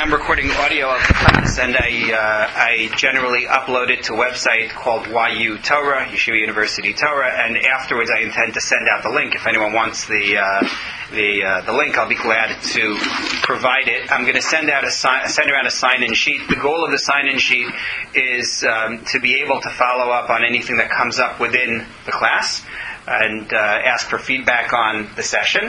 am recording audio of the class, and I generally upload it to a website called YU Torah, Yeshiva University Torah, and afterwards I intend to send out the link. If anyone wants the link, I'll be glad to provide it. I'm going to send around a sign-in sheet. The goal of the sign-in sheet is to be able to follow up on anything that comes up within the class and ask for feedback on the session.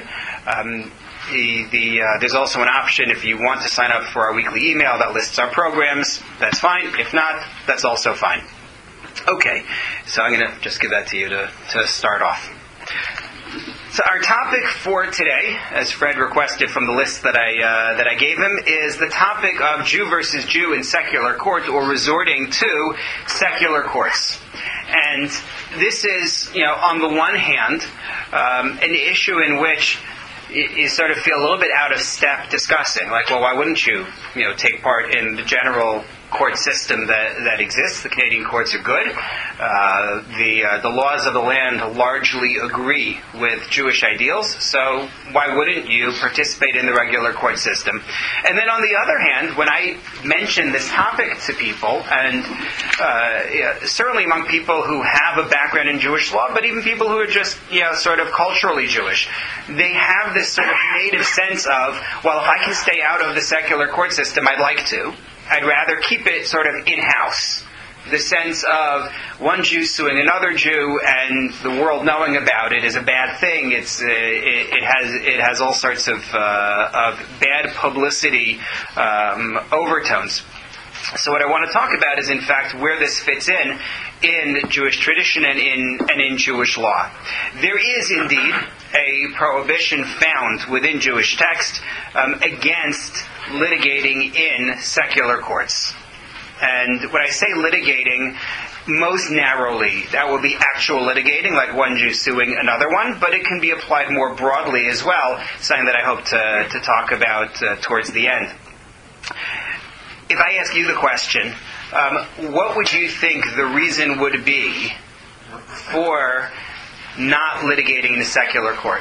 There's also an option if you want to sign up for our weekly email that lists our programs. That's fine. If not, that's also fine. Okay, so I'm going to just give that to you to start off. So our topic for today, as Fred requested from the list that I gave him, is the topic of Jew versus Jew in secular court, or resorting to secular courts. And this is, on the one hand, an issue in which you sort of feel a little bit out of step discussing. Like, well, why wouldn't you, take part in the general court system that exists? The Canadian courts are good. The laws of the land largely agree with Jewish ideals, so why wouldn't you participate in the regular court system? And then on the other hand, when I mention this topic to people, and certainly among people who have a background in Jewish law, but even people who are just, sort of culturally Jewish, they have this sort of native sense of, well, if I can stay out of the secular court system, I'd like to. I'd rather keep it sort of in-house. The sense of one Jew suing another Jew and the world knowing about it is a bad thing. It has all sorts of bad publicity overtones. So what I want to talk about is, in fact, where this fits in Jewish tradition and in Jewish law. There is indeed a prohibition found within Jewish text against litigating in secular courts. And when I say litigating, most narrowly, that will be actual litigating, like one Jew suing another one, but it can be applied more broadly as well, something that I hope to talk about towards the end. If I ask you the question, what would you think the reason would be for not litigating in a secular court?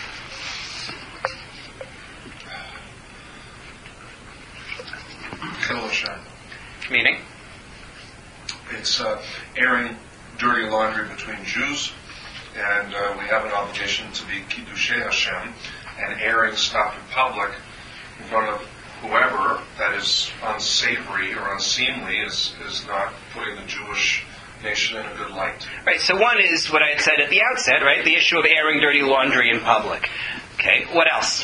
Meaning? It's airing dirty laundry between Jews, and we have an obligation to be Kiddushei Hashem, and airing stuff in public in front of whoever that is unsavory or unseemly is not putting the Jewish nation in a good light. Right, so one is what I had said at the outset, right? The issue of airing dirty laundry in public. Okay, what else?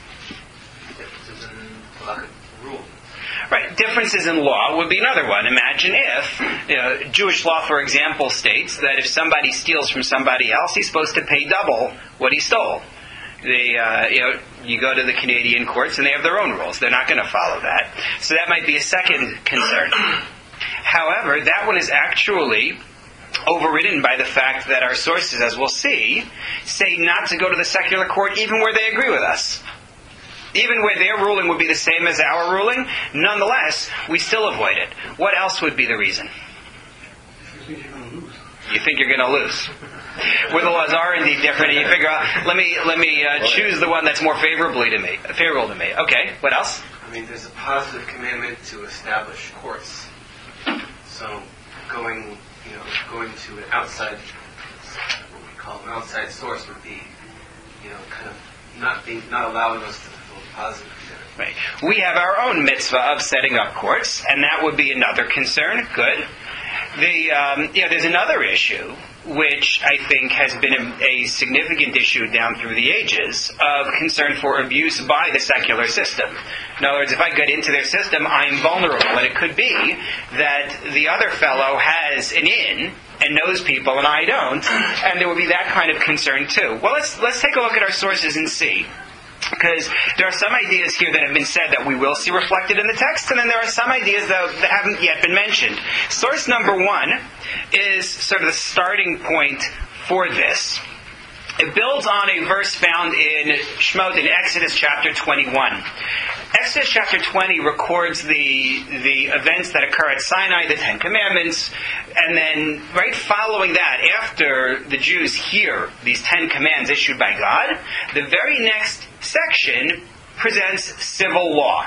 Right, differences in law would be another one. Imagine if, Jewish law, for example, states that if somebody steals from somebody else, he's supposed to pay double what he stole. You go to the Canadian courts and they have their own rules. They're not going to follow that. So that might be a second concern. However, that one is actually overridden by the fact that our sources, as we'll see, say not to go to the secular court even where they agree with us. Even where their ruling would be the same as our ruling, nonetheless, we still avoid it. What else would be the reason? You think you're going to lose. Where the laws are indeed different, and you figure out, let me choose the one that's more favorable to me. Okay, what else? There's a positive commandment to establish courts. So going to an outside, what we call an outside source, would be, kind of not allowing us to fulfill the positive commandment. Right. We have our own mitzvah of setting up courts, and that would be another concern. Good. There's another issue, which I think has been a significant issue down through the ages, of concern for abuse by the secular system. In other words, if I get into their system, I'm vulnerable. And it could be that the other fellow has an in and knows people and I don't, and there would be that kind of concern too. Well, let's take a look at our sources and see. Because there are some ideas here that have been said that we will see reflected in the text, and then there are some ideas that haven't yet been mentioned. Source number one is sort of the starting point for this. It builds on a verse found in Shemot in Exodus chapter 21. Exodus chapter 20 records the events that occur at Sinai, the Ten Commandments, and then right following that, after the Jews hear these 10 commands issued by God, the very next section presents civil law.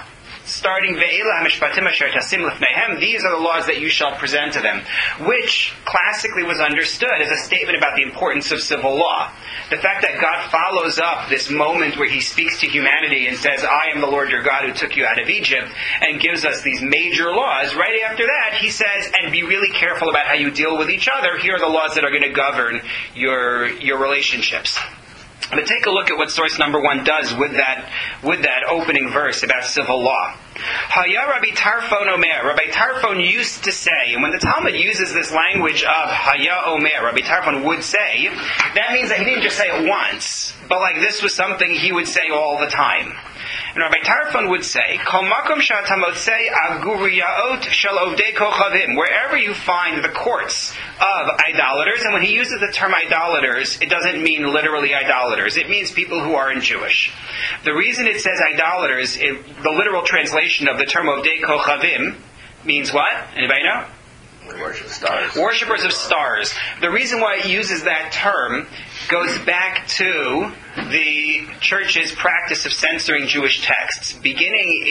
starting Ve'ela HaMishpatim Asher Tasim Lifneihem, these are the laws that you shall present to them, which classically was understood as a statement about the importance of civil law. The fact that God follows up this moment where he speaks to humanity and says, I am the Lord your God who took you out of Egypt, and gives us these major laws, right after that he says, and be really careful about how you deal with each other. Here are the laws that are going to govern your relationships. But take a look at what source number 1 does with that opening verse about civil law. Haya Rabbi Tarfon Omer. Rabbi Tarfon used to say, and when the Talmud uses this language of Haya Omer, Rabbi Tarfon would say, that means that he didn't just say it once, but like this was something he would say all the time. And Rabbi Tarfon would say, Kol makom she'ata motzei aguriyaot shel ovdei kochavim. Wherever you find the courts of idolaters, and when he uses the term idolaters, it doesn't mean literally idolaters. It means people who aren't Jewish. The reason it says idolaters, the literal translation of the term ovdei kochavim, means what? Anybody know? Worship stars. Worshippers of stars. The reason why it uses that term goes back to the church's practice of censoring Jewish texts, beginning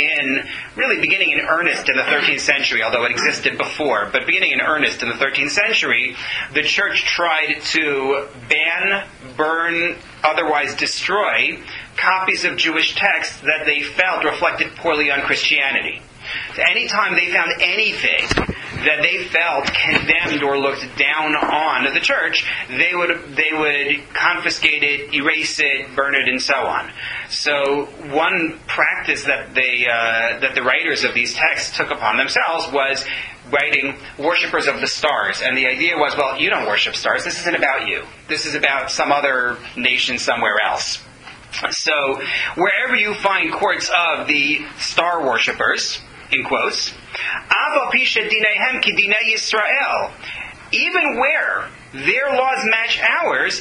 in earnest in the 13th century, although it existed before, but beginning in earnest in the 13th century, the church tried to ban, burn, otherwise destroy copies of Jewish texts that they felt reflected poorly on Christianity. So anytime they found anything that they felt condemned or looked down on the church, they would confiscate it, erase it, burn it, and so on. So one practice that the writers of these texts took upon themselves was writing worshippers of the stars. And the idea was, well, you don't worship stars. This isn't about you. This is about some other nation somewhere else. So wherever you find courts of the star worshippers, in quotes, Aval Pisha Dinehem Kidinei Yisrael, even where their laws match ours,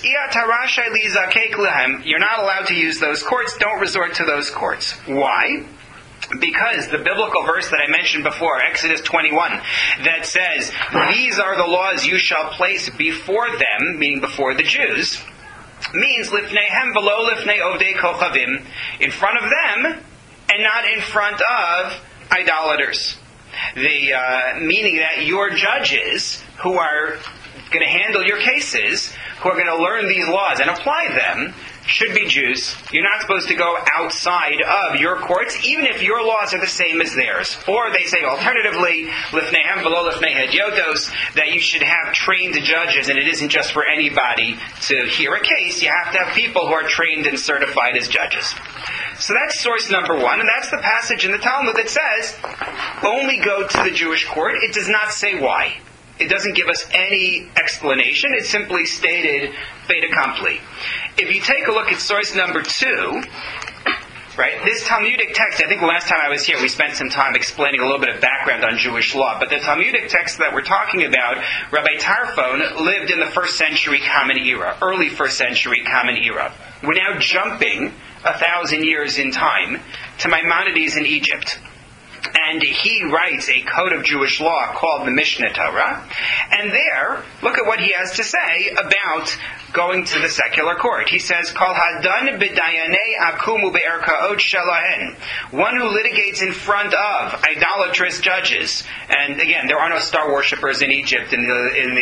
you're not allowed to use those courts. Don't resort to those courts. Why? Because the biblical verse that I mentioned before, Exodus 21, that says, these are the laws you shall place before them, meaning before the Jews, means lifneihem v'lo lifnei ovdei kochavim, in front of them and not in front of idolaters. Meaning that your judges who are going to handle your cases, who are going to learn these laws and apply them, should be Jews. You're not supposed to go outside of your courts, even if your laws are the same as theirs. Or they say alternatively, lifneihem v'lo lifnei hedyotos, that you should have trained judges, and it isn't just for anybody to hear a case. You have to have people who are trained and certified as judges. So that's source number 1, and that's the passage in the Talmud that says, only go to the Jewish court. It does not say why. It doesn't give us any explanation. It's simply stated fait accompli. If you take a look at source number 2, right, this Talmudic text, I think the last time I was here we spent some time explaining a little bit of background on Jewish law, but the Talmudic text that we're talking about, Rabbi Tarfon lived in the 1st century Common Era, early 1st century Common Era. We're now jumping 1,000 years in time to Maimonides in Egypt. And he writes a code of Jewish law called the Mishneh Torah. And there, look at what he has to say about going to the secular court. He says, Kol hadan b'dayanei akumu be'erkaot shelahen. One who litigates in front of idolatrous judges. And again, there are no star worshippers in Egypt in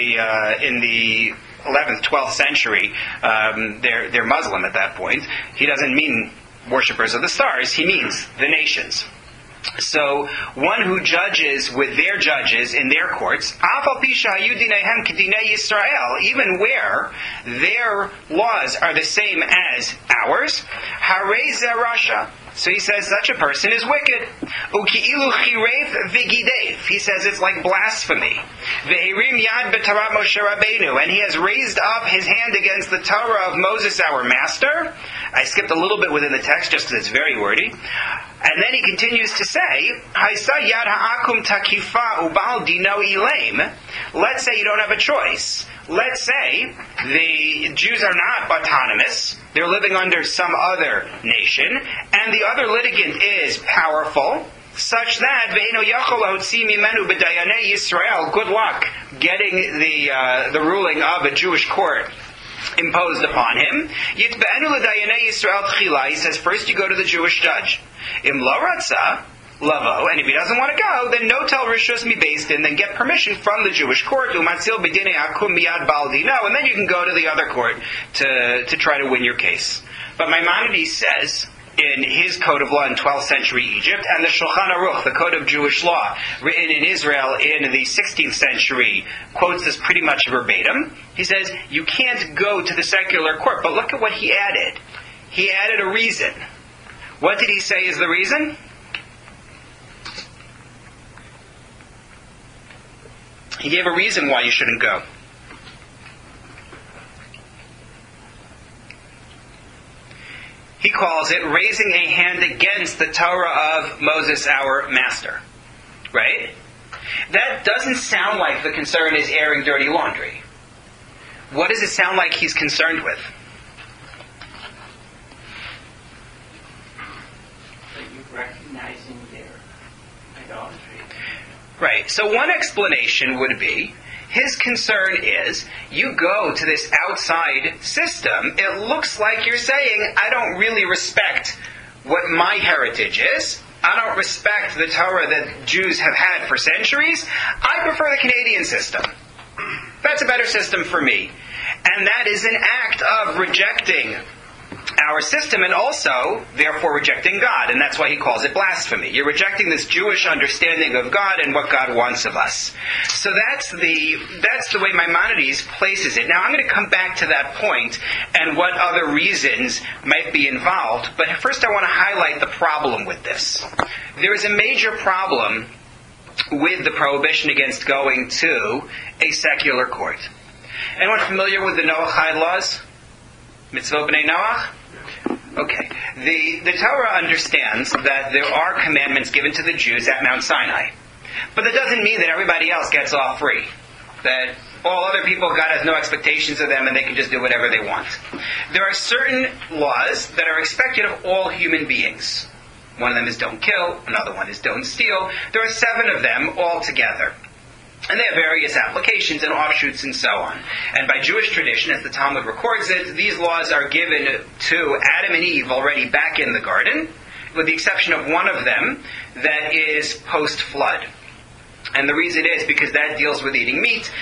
the 11th, 12th century. They're Muslim at that point. He doesn't mean worshippers of the stars. He means the nations. So, one who judges with their judges in their courts, even where their laws are the same as ours, so he says such a person is wicked. He says it's like blasphemy. And he has raised up his hand against the Torah of Moses our master. I skipped a little bit within the text just because it's very wordy. And then he continues to say, let's say you don't have a choice. Let's say the Jews are not autonomous. They're living under some other nation. And the other litigant is powerful, such that, good luck getting the ruling of a Jewish court imposed upon him. He says, first you go to the Jewish judge. lavo, and if he doesn't want to go, then no tel rishus mi beis din, then get permission from the Jewish court, umatzil b'dinei akum miyad bal dino, and then you can go to the other court to try to win your case. But Maimonides says, in his code of law in 12th century Egypt, and the Shulchan Aruch, the code of Jewish law, written in Israel in the 16th century, quotes this pretty much verbatim. He says, you can't go to the secular court, but look at what he added. He added a reason. What did he say is the reason? He gave a reason why you shouldn't go. He calls it raising a hand against the Torah of Moses, our master. Right? That doesn't sound like the concern is airing dirty laundry. What does it sound like he's concerned with? Recognizing their idolatry. Right. So one explanation would be, his concern is, you go to this outside system, it looks like you're saying, I don't really respect what my heritage is. I don't respect the Torah that Jews have had for centuries. I prefer the Canadian system. That's a better system for me. And that is an act of rejecting our system and also, therefore, rejecting God. And that's why he calls it blasphemy. You're rejecting this Jewish understanding of God and what God wants of us. So that's the way Maimonides places it. Now, I'm going to come back to that point and what other reasons might be involved. But first, I want to highlight the problem with this. There is a major problem with the prohibition against going to a secular court. Anyone familiar with the Noahide laws? Mitzvot B'nai Noach? Okay. The Torah understands that there are commandments given to the Jews at Mount Sinai. But that doesn't mean that everybody else gets off free. That all other people, God has no expectations of them and they can just do whatever they want. There are certain laws that are expected of all human beings. One of them is don't kill, another one is don't steal. There are 7 of them all together. And they have various applications and offshoots and so on. And by Jewish tradition, as the Talmud records it, these laws are given to Adam and Eve already back in the garden, with the exception of one of them that is post-flood. And the reason is because that deals with eating meat,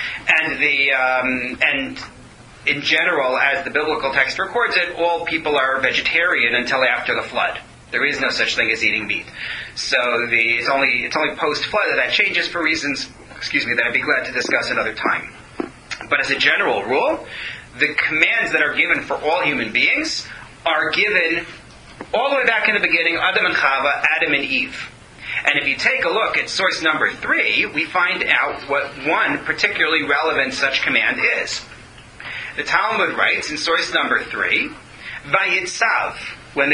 and in general, as the biblical text records it, all people are vegetarian until after the flood. There is no such thing as eating meat. So it's only post-flood that changes for reasons that I'd be glad to discuss another time. But as a general rule, the commands that are given for all human beings are given all the way back in the beginning, Adam and Chava, Adam and Eve. And if you take a look at source number 3, we find out what one particularly relevant such command is. The Talmud writes in source number 3, Vayitzav, when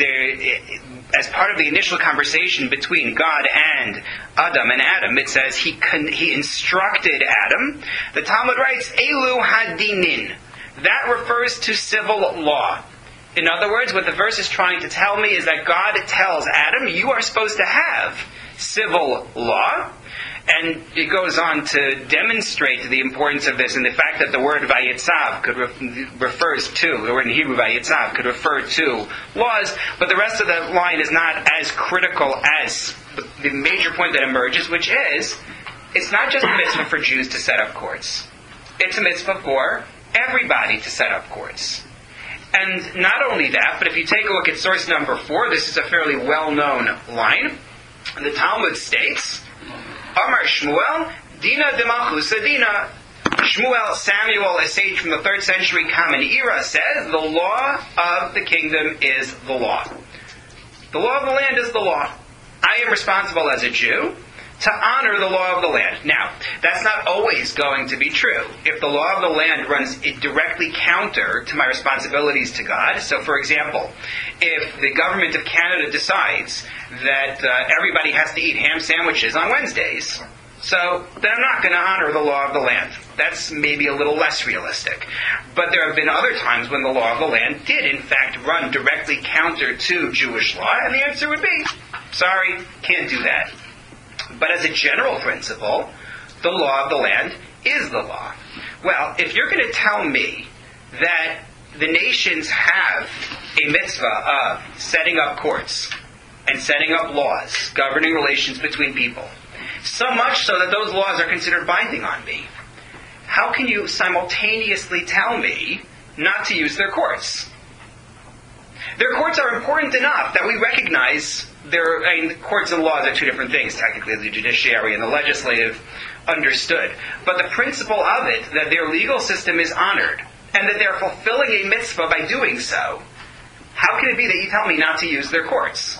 as part of the initial conversation between God and Adam, it says he instructed Adam. The Talmud writes, Elu hadinin. That refers to civil law. In other words, what the verse is trying to tell me is that God tells Adam, you are supposed to have civil law. And it goes on to demonstrate the importance of this and the fact that the word vayitzav refers to, the word in Hebrew vayitzav could refer to laws, but the rest of the line is not as critical as the major point that emerges, which is, it's not just a mitzvah for Jews to set up courts. It's a mitzvah for everybody to set up courts. And not only that, but if you take a look at source number 4, this is a fairly well-known line. The Talmud states, Amar Shmuel, Dina Demachusa Dina. Shmuel, Samuel, a sage from the 3rd century Common Era, says, the law of the kingdom is the law. The law of the land is the law. I am responsible as a Jew to honor the law of the land. Now, that's not always going to be true. If the law of the land runs directly counter to my responsibilities to God, so for example, if the government of Canada decides that everybody has to eat ham sandwiches on Wednesdays, so then I'm not going to honor the law of the land. That's maybe a little less realistic. But there have been other times when the law of the land did, in fact, run directly counter to Jewish law, and the answer would be, sorry, can't do that. But as a general principle, the law of the land is the law. Well, if you're going to tell me that the nations have a mitzvah of setting up courts, and setting up laws governing relations between people, so much so that those laws are considered binding on me, how can you simultaneously tell me not to use their courts? Their courts are important enough that we recognize courts and laws are two different things, technically, the judiciary and the legislative, understood. But the principle of it, that their legal system is honored, and that they're fulfilling a mitzvah by doing so, how can it be that you tell me not to use their courts?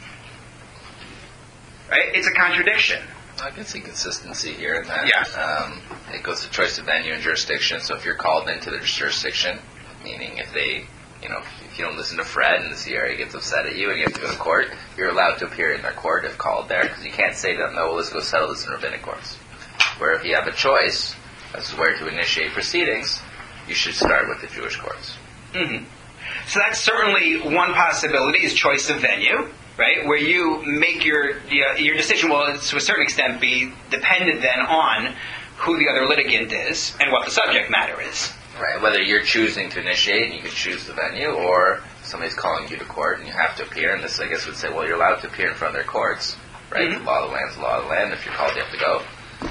Right? It's a contradiction. I can see consistency here in that. Yeah. It goes to choice of venue and jurisdiction. So if you're called into their jurisdiction, meaning if they, if you don't listen to Fred and the CRA gets upset at you and you have to go to court, you're allowed to appear in their court if called there, because you can't say to them, no, well, let's go settle this in rabbinic courts. Where if you have a choice as to where to initiate proceedings, you should start with the Jewish courts. Mm-hmm. So that's certainly one possibility, is choice of venue, right? Where you make your decision will, to a certain extent, be dependent then on who the other litigant is and what the subject matter is. Right, whether you're choosing to initiate and you can choose the venue, or somebody's calling you to court and you have to appear, and this, I guess, would say, well, you're allowed to appear in front of their courts, right? Mm-hmm. The law of the land is the law of the land. If you're called, you have to go.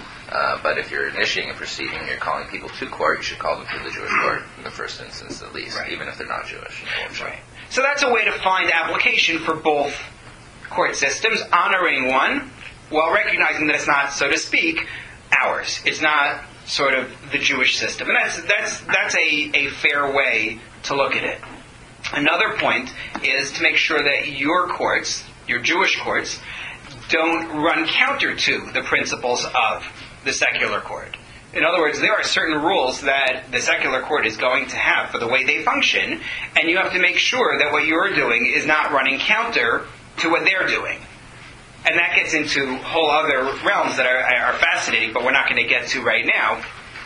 But if you're initiating a proceeding and you're calling people to court, you should call them to the Jewish court in the first instance, at least, right, even if they're not Jewish. Right. So that's a way to find application for both court systems, honoring one while recognizing that it's not, so to speak, ours. It's not sort of the Jewish system. And that's a fair way to look at it. Another point is to make sure that your courts, your Jewish courts, don't run counter to the principles of the secular court. In other words, there are certain rules that the secular court is going to have for the way they function, and you have to make sure that what you're doing is not running counter to what they're doing. And that gets into whole other realms that are fascinating, but we're not going to get to right now.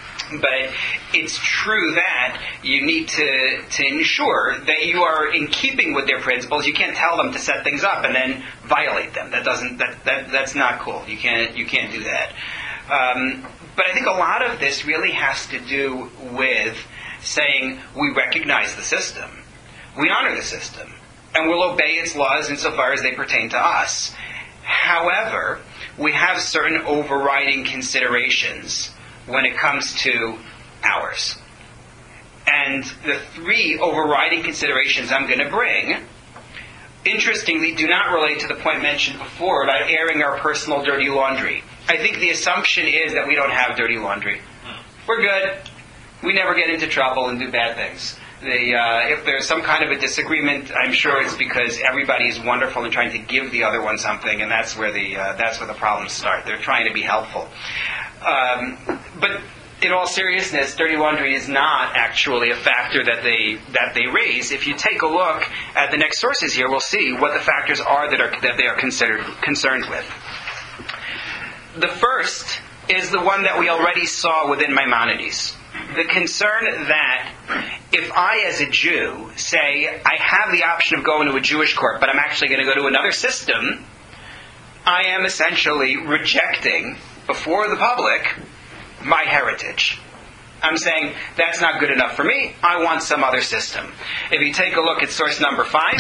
But it's true that you need to ensure that you are in keeping with their principles. You can't tell them to set things up and then violate them. That's not cool. You can't do that. But I think a lot of this really has to do with saying we recognize the system, we honor the system, and we'll obey its laws insofar as they pertain to us. However, we have certain overriding considerations when it comes to ours. And the three overriding considerations I'm going to bring, interestingly, do not relate to the point mentioned before about airing our personal dirty laundry. I think the assumption is that we don't have dirty laundry. We're good. We never get into trouble and do bad things. If there's some kind of a disagreement, I'm sure it's because everybody is wonderful and trying to give the other one something, and that's where the problems start. They're trying to be helpful. But in all seriousness, dirty laundry is not actually a factor that they raise. If you take a look at the next sources here, we'll see what the factors are that they are concerned with. The first is the one that we already saw within Maimonides. The concern that if I, as a Jew, say, I have the option of going to a Jewish court, but I'm actually going to go to another system, I am essentially rejecting, before the public, my heritage. I'm saying, that's not good enough for me, I want some other system. If you take a look at source number 5,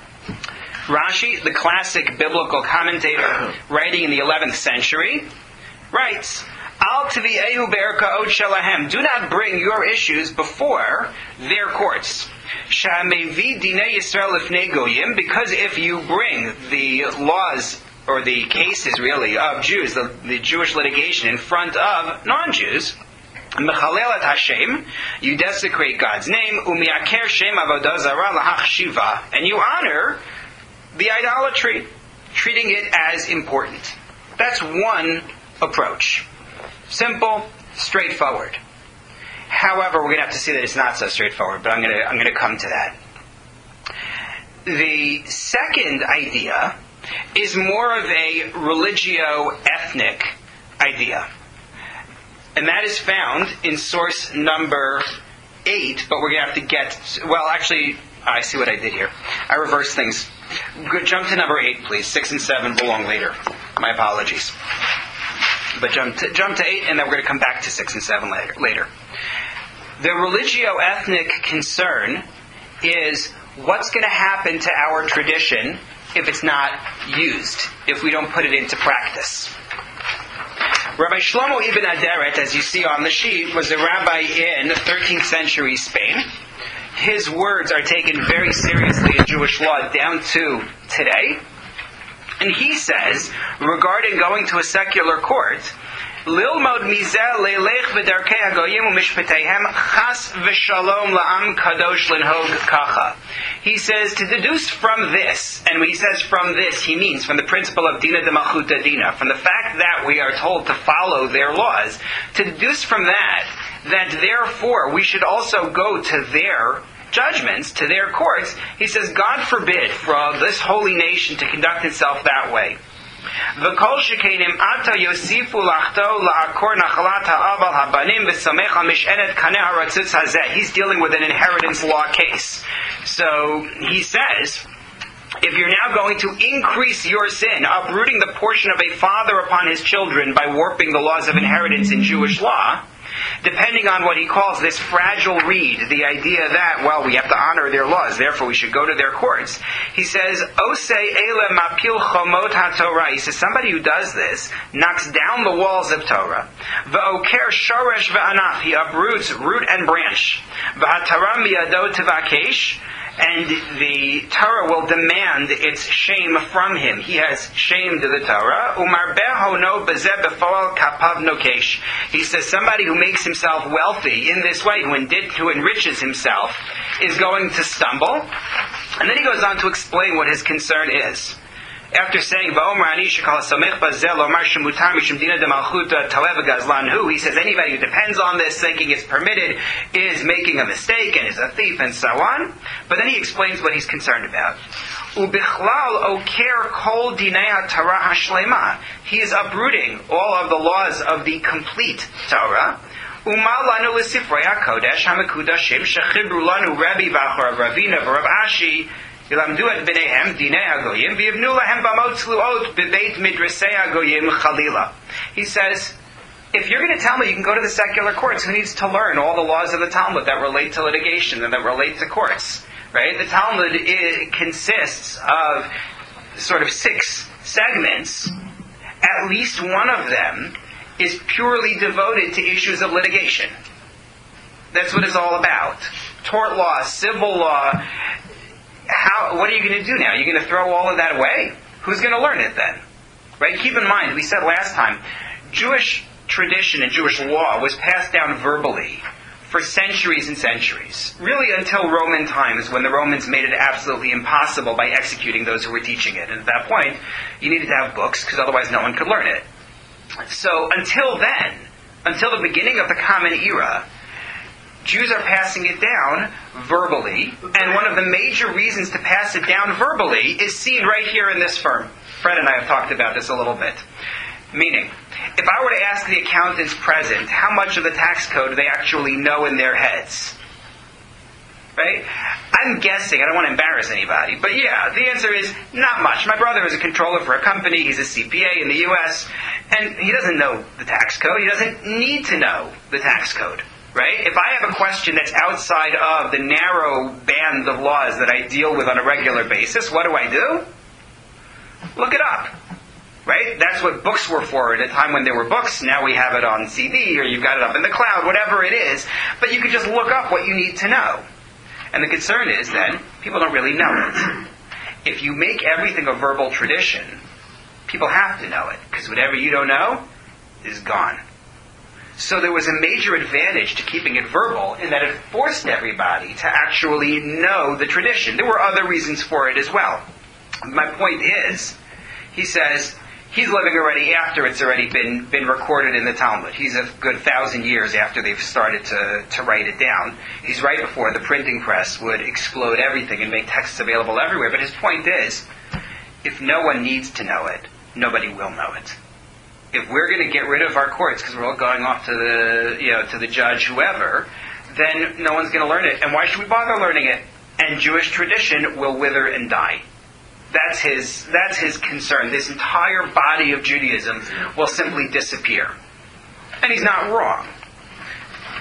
Rashi, the classic biblical commentator, writing in the 11th century, writes, Al Tviehu Be'erka Od Shelahem. Do not bring your issues before their courts. Sha'mevi Dinei Yisrael Lifnei Goyim, because if you bring the laws, or the cases really, of Jews, the Jewish litigation in front of non-Jews, Mechalelet Hashem, you desecrate God's name, Umiaker Shem Avodah Zarah Lahach Shiva, and you honor the idolatry, treating it as important. That's one approach. Simple, straightforward. However, we're going to have to see that it's not so straightforward, but I'm going to come to that. The second idea is more of a religio-ethnic idea. And that is found in source number 8, but we're going to have to get... Well, actually, I see what I did here. I reversed things. Jump to number 8, please. 6 and 7 belong later. My apologies. But jump to 8, and then we're going to come back to 6 and 7 later. The religio-ethnic concern is what's going to happen to our tradition if it's not used, if we don't put it into practice. Rabbi Shlomo ibn Aderet, as you see on the sheet, was a rabbi in 13th century Spain. His words are taken very seriously in Jewish law down to today. And he says, regarding going to a secular court, Lilmod mizeh leilech v'darkei hagoyim u'mishpateihem chas v'shalom la'am kadosh linhog kacha. He says to deduce from this, and when he says from this, he means from the principle of dina de malchuta dina, from the fact that we are told to follow their laws, to deduce from that therefore we should also go to their judgments, to their courts. He says, God forbid for this holy nation to conduct itself that way. V'kol shekenim ata yosifu lachto la'akor nachalat ha'abal habanim v'samech ha'mishenet kaneh ha'ratzutz hazeh. He's dealing with an inheritance law case. So he says, if you're now going to increase your sin, uprooting the portion of a father upon his children by warping the laws of inheritance in Jewish law, depending on what he calls this fragile reed, the idea that, well, we have to honor their laws, therefore we should go to their courts. He says, Osei ele mapil chomot haTorah. He says, somebody who does this knocks down the walls of Torah. V'oker shoresh v'anaf. He uproots root and branch. V'haTorah miyado tevakesh. And the Torah will demand its shame from him. He has shamed the Torah. He says somebody who makes himself wealthy in this way, who enriches himself, is going to stumble. And then he goes on to explain what his concern is. After saying, he says, anybody who depends on this, thinking it's permitted, is making a mistake and is a thief and so on. But then he explains what he's concerned about. He is uprooting all of the laws of the complete Torah. He says, if you're going to tell me you can go to the secular courts, who needs to learn all the laws of the Talmud that relate to litigation and that relate to courts? Right? The Talmud consists of sort of 6 segments. At least one of them is purely devoted to issues of litigation. That's what it's all about. Tort law, civil law. What are you going to do now? You're going to throw all of that away? Who's going to learn it then? Right? Keep in mind, we said last time, Jewish tradition and Jewish law was passed down verbally for centuries and centuries. Really until Roman times, when the Romans made it absolutely impossible by executing those who were teaching it. And at that point, you needed to have books, because otherwise no one could learn it. So until then, until the beginning of the Common Era, Jews are passing it down verbally, and one of the major reasons to pass it down verbally is seen right here in this firm. Fred and I have talked about this a little bit. Meaning, if I were to ask the accountants present how much of the tax code they actually know in their heads, right? I'm guessing, I don't want to embarrass anybody, but yeah, the answer is not much. My brother is a controller for a company, he's a CPA in the U.S., and he doesn't know the tax code. He doesn't need to know the tax code. Right? If I have a question that's outside of the narrow band of laws that I deal with on a regular basis, what do? Look it up. Right? That's what books were for at a time when there were books. Now we have it on CD, or you've got it up in the cloud, whatever it is. But you can just look up what you need to know. And the concern is then, people don't really know it. If you make everything a verbal tradition, people have to know it. Because whatever you don't know is gone. So there was a major advantage to keeping it verbal in that it forced everybody to actually know the tradition. There were other reasons for it as well. My point is, he says, he's living already after it's already been recorded in the Talmud. He's a good 1,000 years after they've started to write it down. He's right before the printing press would explode everything and make texts available everywhere. But his point is, if no one needs to know it, nobody will know it. If we're going to get rid of our courts because we're all going off to the judge, whoever, then no one's going to learn it. And why should we bother learning it? And Jewish tradition will wither and die. That's his concern. This entire body of Judaism will simply disappear. And he's not wrong.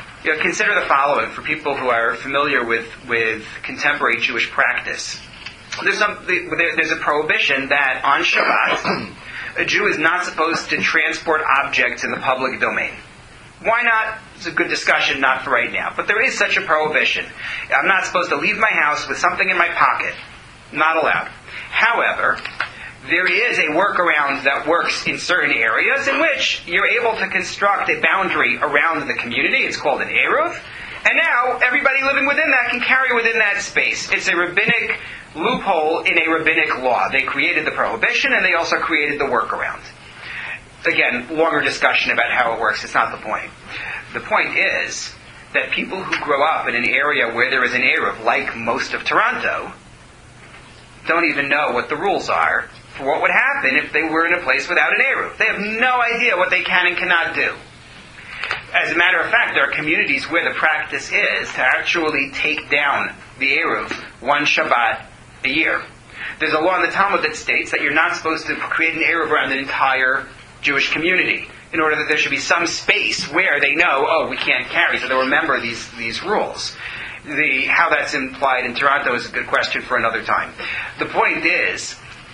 Consider the following for people who are familiar with contemporary Jewish practice. there's a prohibition that on Shabbat, a Jew is not supposed to transport objects in the public domain. Why not? It's a good discussion, not for right now. But there is such a prohibition. I'm not supposed to leave my house with something in my pocket. Not allowed. However, there is a workaround that works in certain areas in which you're able to construct a boundary around the community. It's called an Eruv. And now, everybody living within that can carry within that space. It's a rabbinic loophole in a rabbinic law. They created the prohibition and they also created the workaround. Again, longer discussion about how it works. It's not the point. The point is that people who grow up in an area where there is an Eruv, like most of Toronto, don't even know what the rules are for what would happen if they were in a place without an Eruv. They have no idea what they can and cannot do. As a matter of fact, there are communities where the practice is to actually take down the Eruv one Shabbat a year. There's a law in the Talmud that states that you're not supposed to create an Eruv around an entire Jewish community in order that there should be some space where they know, we can't carry, so they'll remember these rules. How that's implied in Toronto is a good question for another time. The point is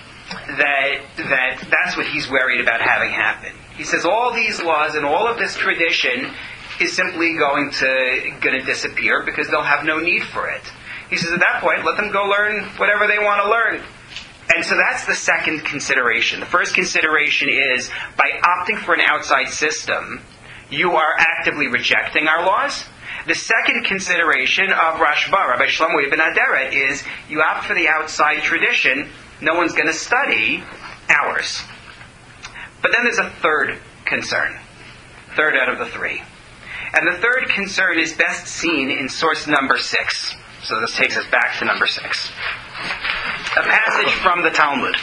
that's what he's worried about having happen. He says all these laws and all of this tradition is simply going to disappear because they'll have no need for it. He says at that point, let them go learn whatever they want to learn. And so that's the second consideration. The first consideration is, by opting for an outside system, you are actively rejecting our laws. The second consideration of Rashba, Rabbi Shlomo Ibn Aderet, is you opt for the outside tradition, no one's going to study ours. But then there's a third concern. Third out of the three. And the third concern is best seen in source number 6. So this takes us back to number 6. A passage from the Talmud.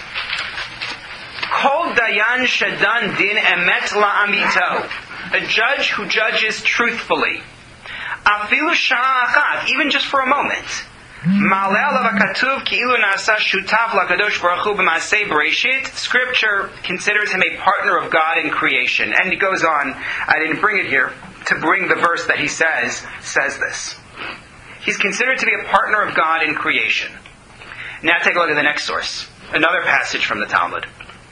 Kol dayan shadan din emet la'amito. A judge who judges truthfully. Afilu sha'a achat, even just for a moment. Ma'aleh alav hakatuv ki'ilu na'asa shutav lakadosh baruch hu b'maaseh bereshit. Scripture considers him a partner of God in creation. And he goes on, I didn't bring it here, to bring the verse that he says this. He's considered to be a partner of God in creation. Now take a look at the next source. Another passage from the Talmud.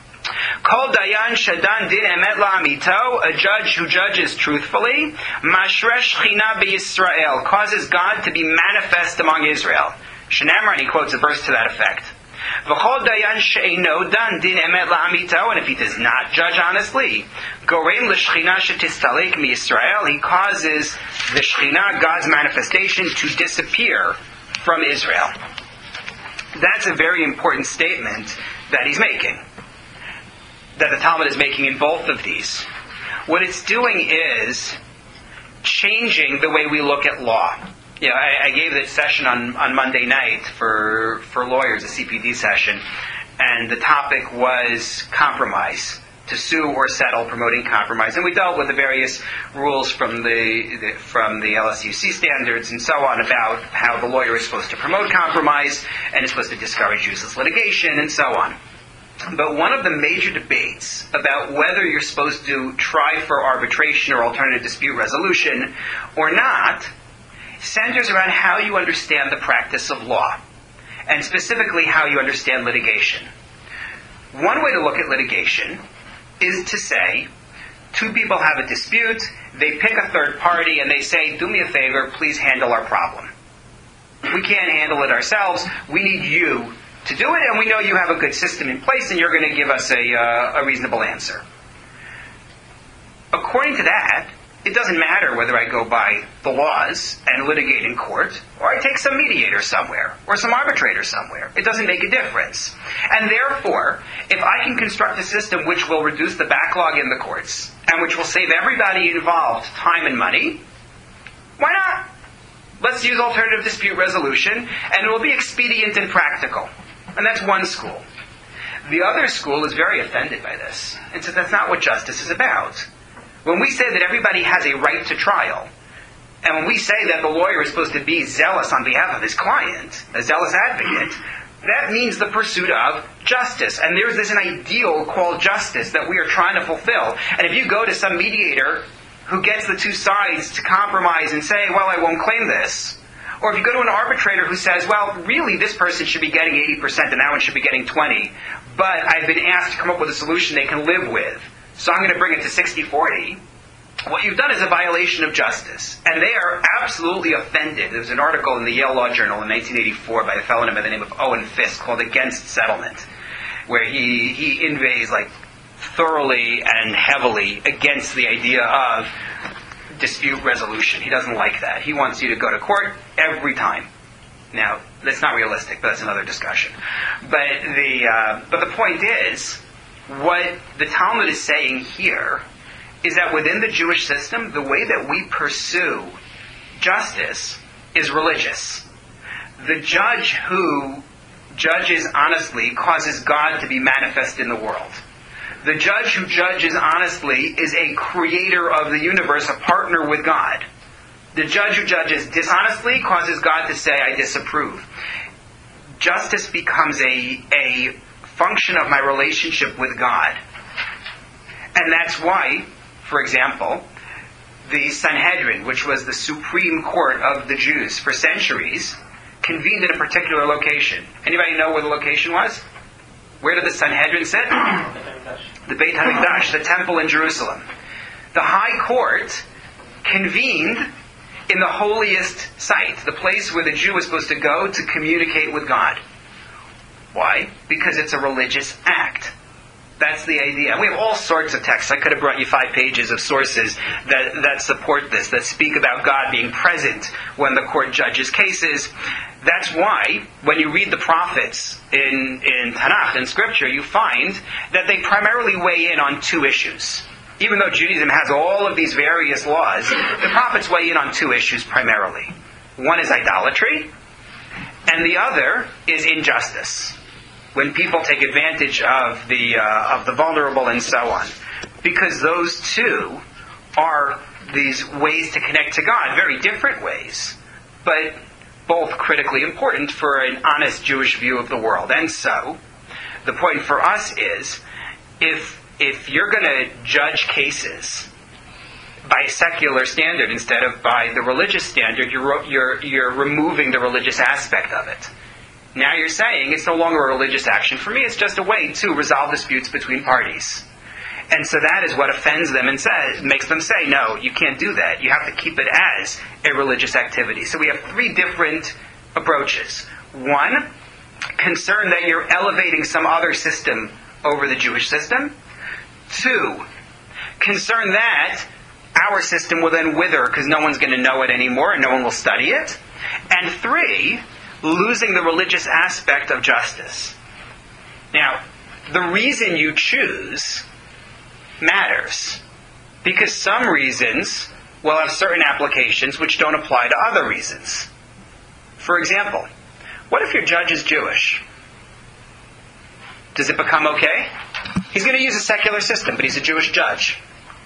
Kol dayan shadan din emet la'amito, a judge who judges truthfully, mashresh china b'Yisrael, causes God to be manifest among Israel. Shnamar, and he quotes a verse to that effect. V'chol dayan she'eino dan din emet la'amito, and if he does not judge honestly, gorein l'shchina shetistalek miYisrael, he causes the Shechina, God's manifestation, to disappear from Israel. That's a very important statement that he's making, that the Talmud is making in both of these. What it's doing is changing the way we look at law. You know, I gave this session on Monday night for lawyers, a CPD session, and the topic was compromise, to sue or settle, promoting compromise. And we dealt with the various rules from the LSUC standards and so on about how the lawyer is supposed to promote compromise and is supposed to discourage useless litigation and so on. But one of the major debates about whether you're supposed to try for arbitration or alternative dispute resolution or not centers around how you understand the practice of law, and specifically how you understand litigation. One way to look at litigation is to say, two people have a dispute, they pick a third party, and they say, do me a favor, please handle our problem. We can't handle it ourselves, we need you to do it, and we know you have a good system in place, and you're going to give us a reasonable answer. According to that, it doesn't matter whether I go by the laws and litigate in court, or I take some mediator somewhere, or some arbitrator somewhere. It doesn't make a difference. And therefore, if I can construct a system which will reduce the backlog in the courts, and which will save everybody involved time and money, why not? Let's use alternative dispute resolution, and it will be expedient and practical. And that's one school. The other school is very offended by this, and says that's not what justice is about. When we say that everybody has a right to trial, and when we say that the lawyer is supposed to be zealous on behalf of his client, a zealous advocate, that means the pursuit of justice. And there's this an ideal called justice that we are trying to fulfill. And if you go to some mediator who gets the two sides to compromise and say, well, I won't claim this, Or if you go to an arbitrator who says, well, really this person should be getting 80% and that one should be getting 20%, but I've been asked to come up with a solution they can live with, so I'm going to bring it to 60-40, what you've done is a violation of justice. And they are absolutely offended. There was an article in the Yale Law Journal in 1984 by a fellow by the name of Owen Fisk called Against Settlement, where he inveighs thoroughly and heavily against the idea of dispute resolution. He doesn't like that. He wants you to go to court every time. Now, that's not realistic, but that's another discussion. But the point is, what the Talmud is saying here is that within the Jewish system, the way that we pursue justice is religious. The judge who judges honestly causes God to be manifest in the world. The judge who judges honestly is a creator of the universe, a partner with God. The judge who judges dishonestly causes God to say, I disapprove. Justice becomes a function of my relationship with God. And that's why, for example, the Sanhedrin, which was the supreme court of the Jews for centuries, convened in a particular location. Anybody know where the location was? Where did the Sanhedrin sit? The Beit HaMikdash, the temple in Jerusalem. The high court convened in the holiest site, the place where the Jew was supposed to go to communicate with God. Why? Because it's a religious act. That's the idea. We have all sorts of texts. I could have brought you 5 pages of sources that support this, that speak about God being present when the court judges cases. That's why, when you read the prophets in Tanakh, in Scripture, you find that they primarily weigh in on 2 issues. Even though Judaism has all of these various laws, the prophets weigh in on 2 issues primarily. One is idolatry, and the other is injustice. When people take advantage of the vulnerable and so on. Because those 2 are these ways to connect to God, very different ways, but both critically important for an honest Jewish view of the world. And so, the point for us is, if you're going to judge cases by a secular standard instead of by the religious standard, you're removing the religious aspect of it. Now you're saying it's no longer a religious action. For me, it's just a way to resolve disputes between parties. And so that is what offends them and makes them say, no, you can't do that. You have to keep it as a religious activity. So we have 3 different approaches. 1, concern that you're elevating some other system over the Jewish system. 2, concern that our system will then wither because no one's going to know it anymore and no one will study it. And 3, losing the religious aspect of justice. Now, the reason you choose matters. Because some reasons will have certain applications which don't apply to other reasons. For example, what if your judge is Jewish? Does it become okay? He's going to use a secular system, but he's a Jewish judge.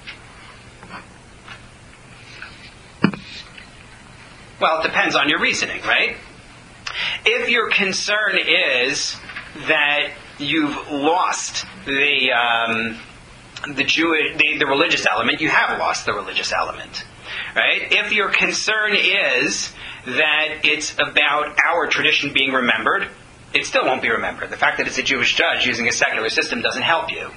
Well, it depends on your reasoning, right? If your concern is that you've lost the religious element, you have lost the religious element, right? If your concern is that it's about our tradition being remembered, it still won't be remembered. The fact that it's a Jewish judge using a secular system doesn't help you.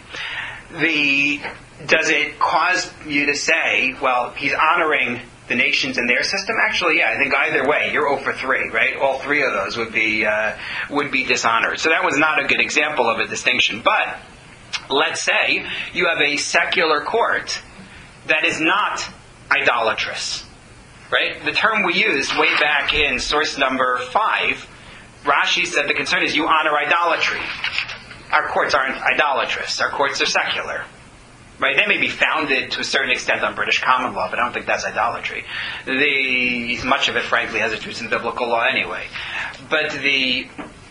Does it cause you to say, well, he's honoring the nations and their system? Actually, yeah, I think either way, you're 0 for 3, right? All 3 of those would be dishonored. So that was not a good example of a distinction. But let's say you have a secular court that is not idolatrous, right? The term we used way back in source number 5, Rashi said the concern is you honor idolatry. Our courts aren't idolatrous. Our courts are secular. Right? They may be founded to a certain extent on British common law, but I don't think that's idolatry. Much of it, frankly, has its roots in biblical law anyway. But you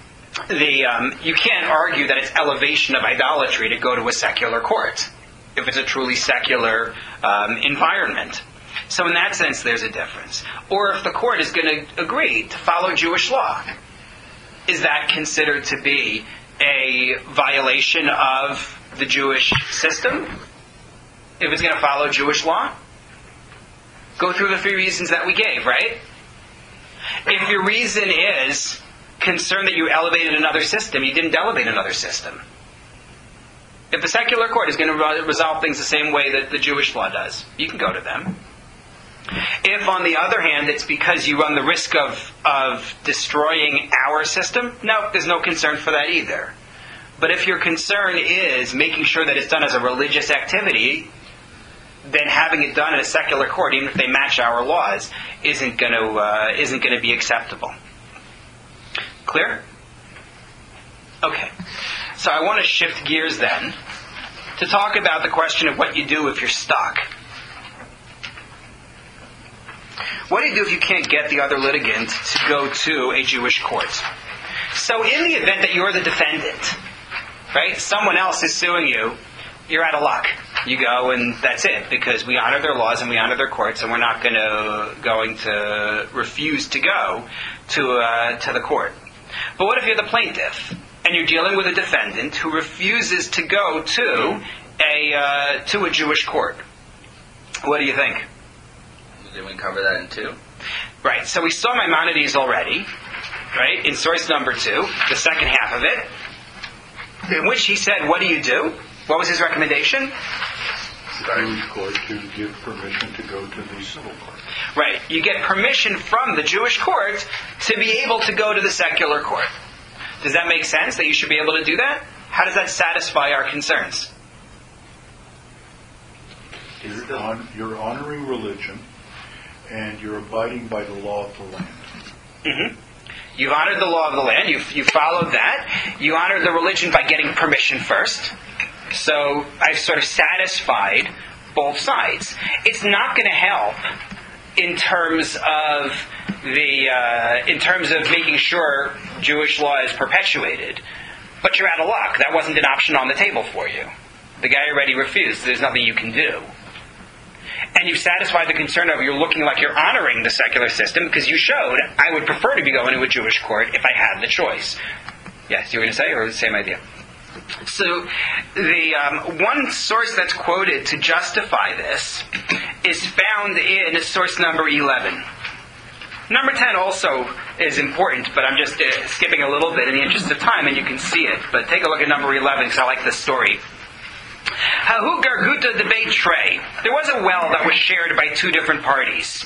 can't argue that it's elevation of idolatry to go to a secular court if it's a truly secular environment. So in that sense, there's a difference. Or if the court is going to agree to follow Jewish law, is that considered to be a violation of the Jewish system? If it's going to follow Jewish law? Go through the 3 reasons that we gave, right? If your reason is concern that you elevated another system, you didn't elevate another system. If the secular court is going to resolve things the same way that the Jewish law does, you can go to them. If, on the other hand, it's because you run the risk of destroying our system, no, there's no concern for that either. But if your concern is making sure that it's done as a religious activity, then having it done in a secular court, even if they match our laws, isn't going to be acceptable. Clear? Okay. So I want to shift gears then to talk about the question of what you do if you're stuck. What do you do if you can't get the other litigant to go to a Jewish court? So in the event that you're the defendant, right, someone else is suing you, you're out of luck. You go and that's it, because we honor their laws and we honor their courts, and we're not going to refuse to go to the court. But what if you're the plaintiff and you're dealing with a defendant who refuses to go to a Jewish court? What do you think? Did we cover that in 2? Right. So we saw Maimonides already, right, in source number 2, the second half of it, in which he said, what do you do? What was his recommendation? The Jewish court to give permission to go to the civil court. Right. You get permission from the Jewish court to be able to go to the secular court. Does that make sense, that you should be able to do that? How does that satisfy our concerns? You're honoring religion, and you're abiding by the law of the land. Mm-hmm. You've honored the law of the land. You followed that. You honored the religion by getting permission first. So I've sort of satisfied both sides. It's not going to help in terms of making sure Jewish law is perpetuated. But you're out of luck. That wasn't an option on the table for you. The guy already refused. There's nothing you can do. And you've satisfied the concern of you're looking like you're honoring the secular system, because you showed I would prefer to be going to a Jewish court if I had the choice. Yes, you were going to say, or the same idea? So the one source that's quoted to justify this is found in source number 11. Number 10 also is important, but I'm just skipping a little bit in the interest of time, and you can see it. But take a look at number 11, because I like this story. Hahu Garguta debate tray. There was a well that was shared by 2 different parties.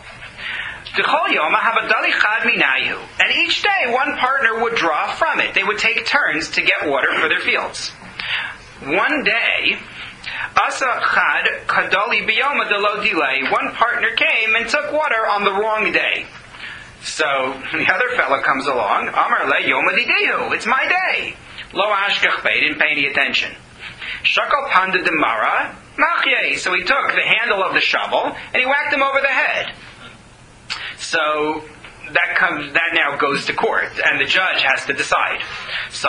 And each day one partner would draw from it. They would take turns to get water for their fields. One day, one partner came and took water on the wrong day. So the other fellow comes along. Amar le yom adidehu. It's my day. Lo ashkach beit, didn't pay any attention. Shakal panda demara machye. So he took the handle of the shovel and he whacked him over the head. So that now goes to court, and the judge has to decide. So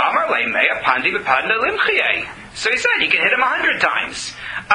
he said you can hit him 100 times.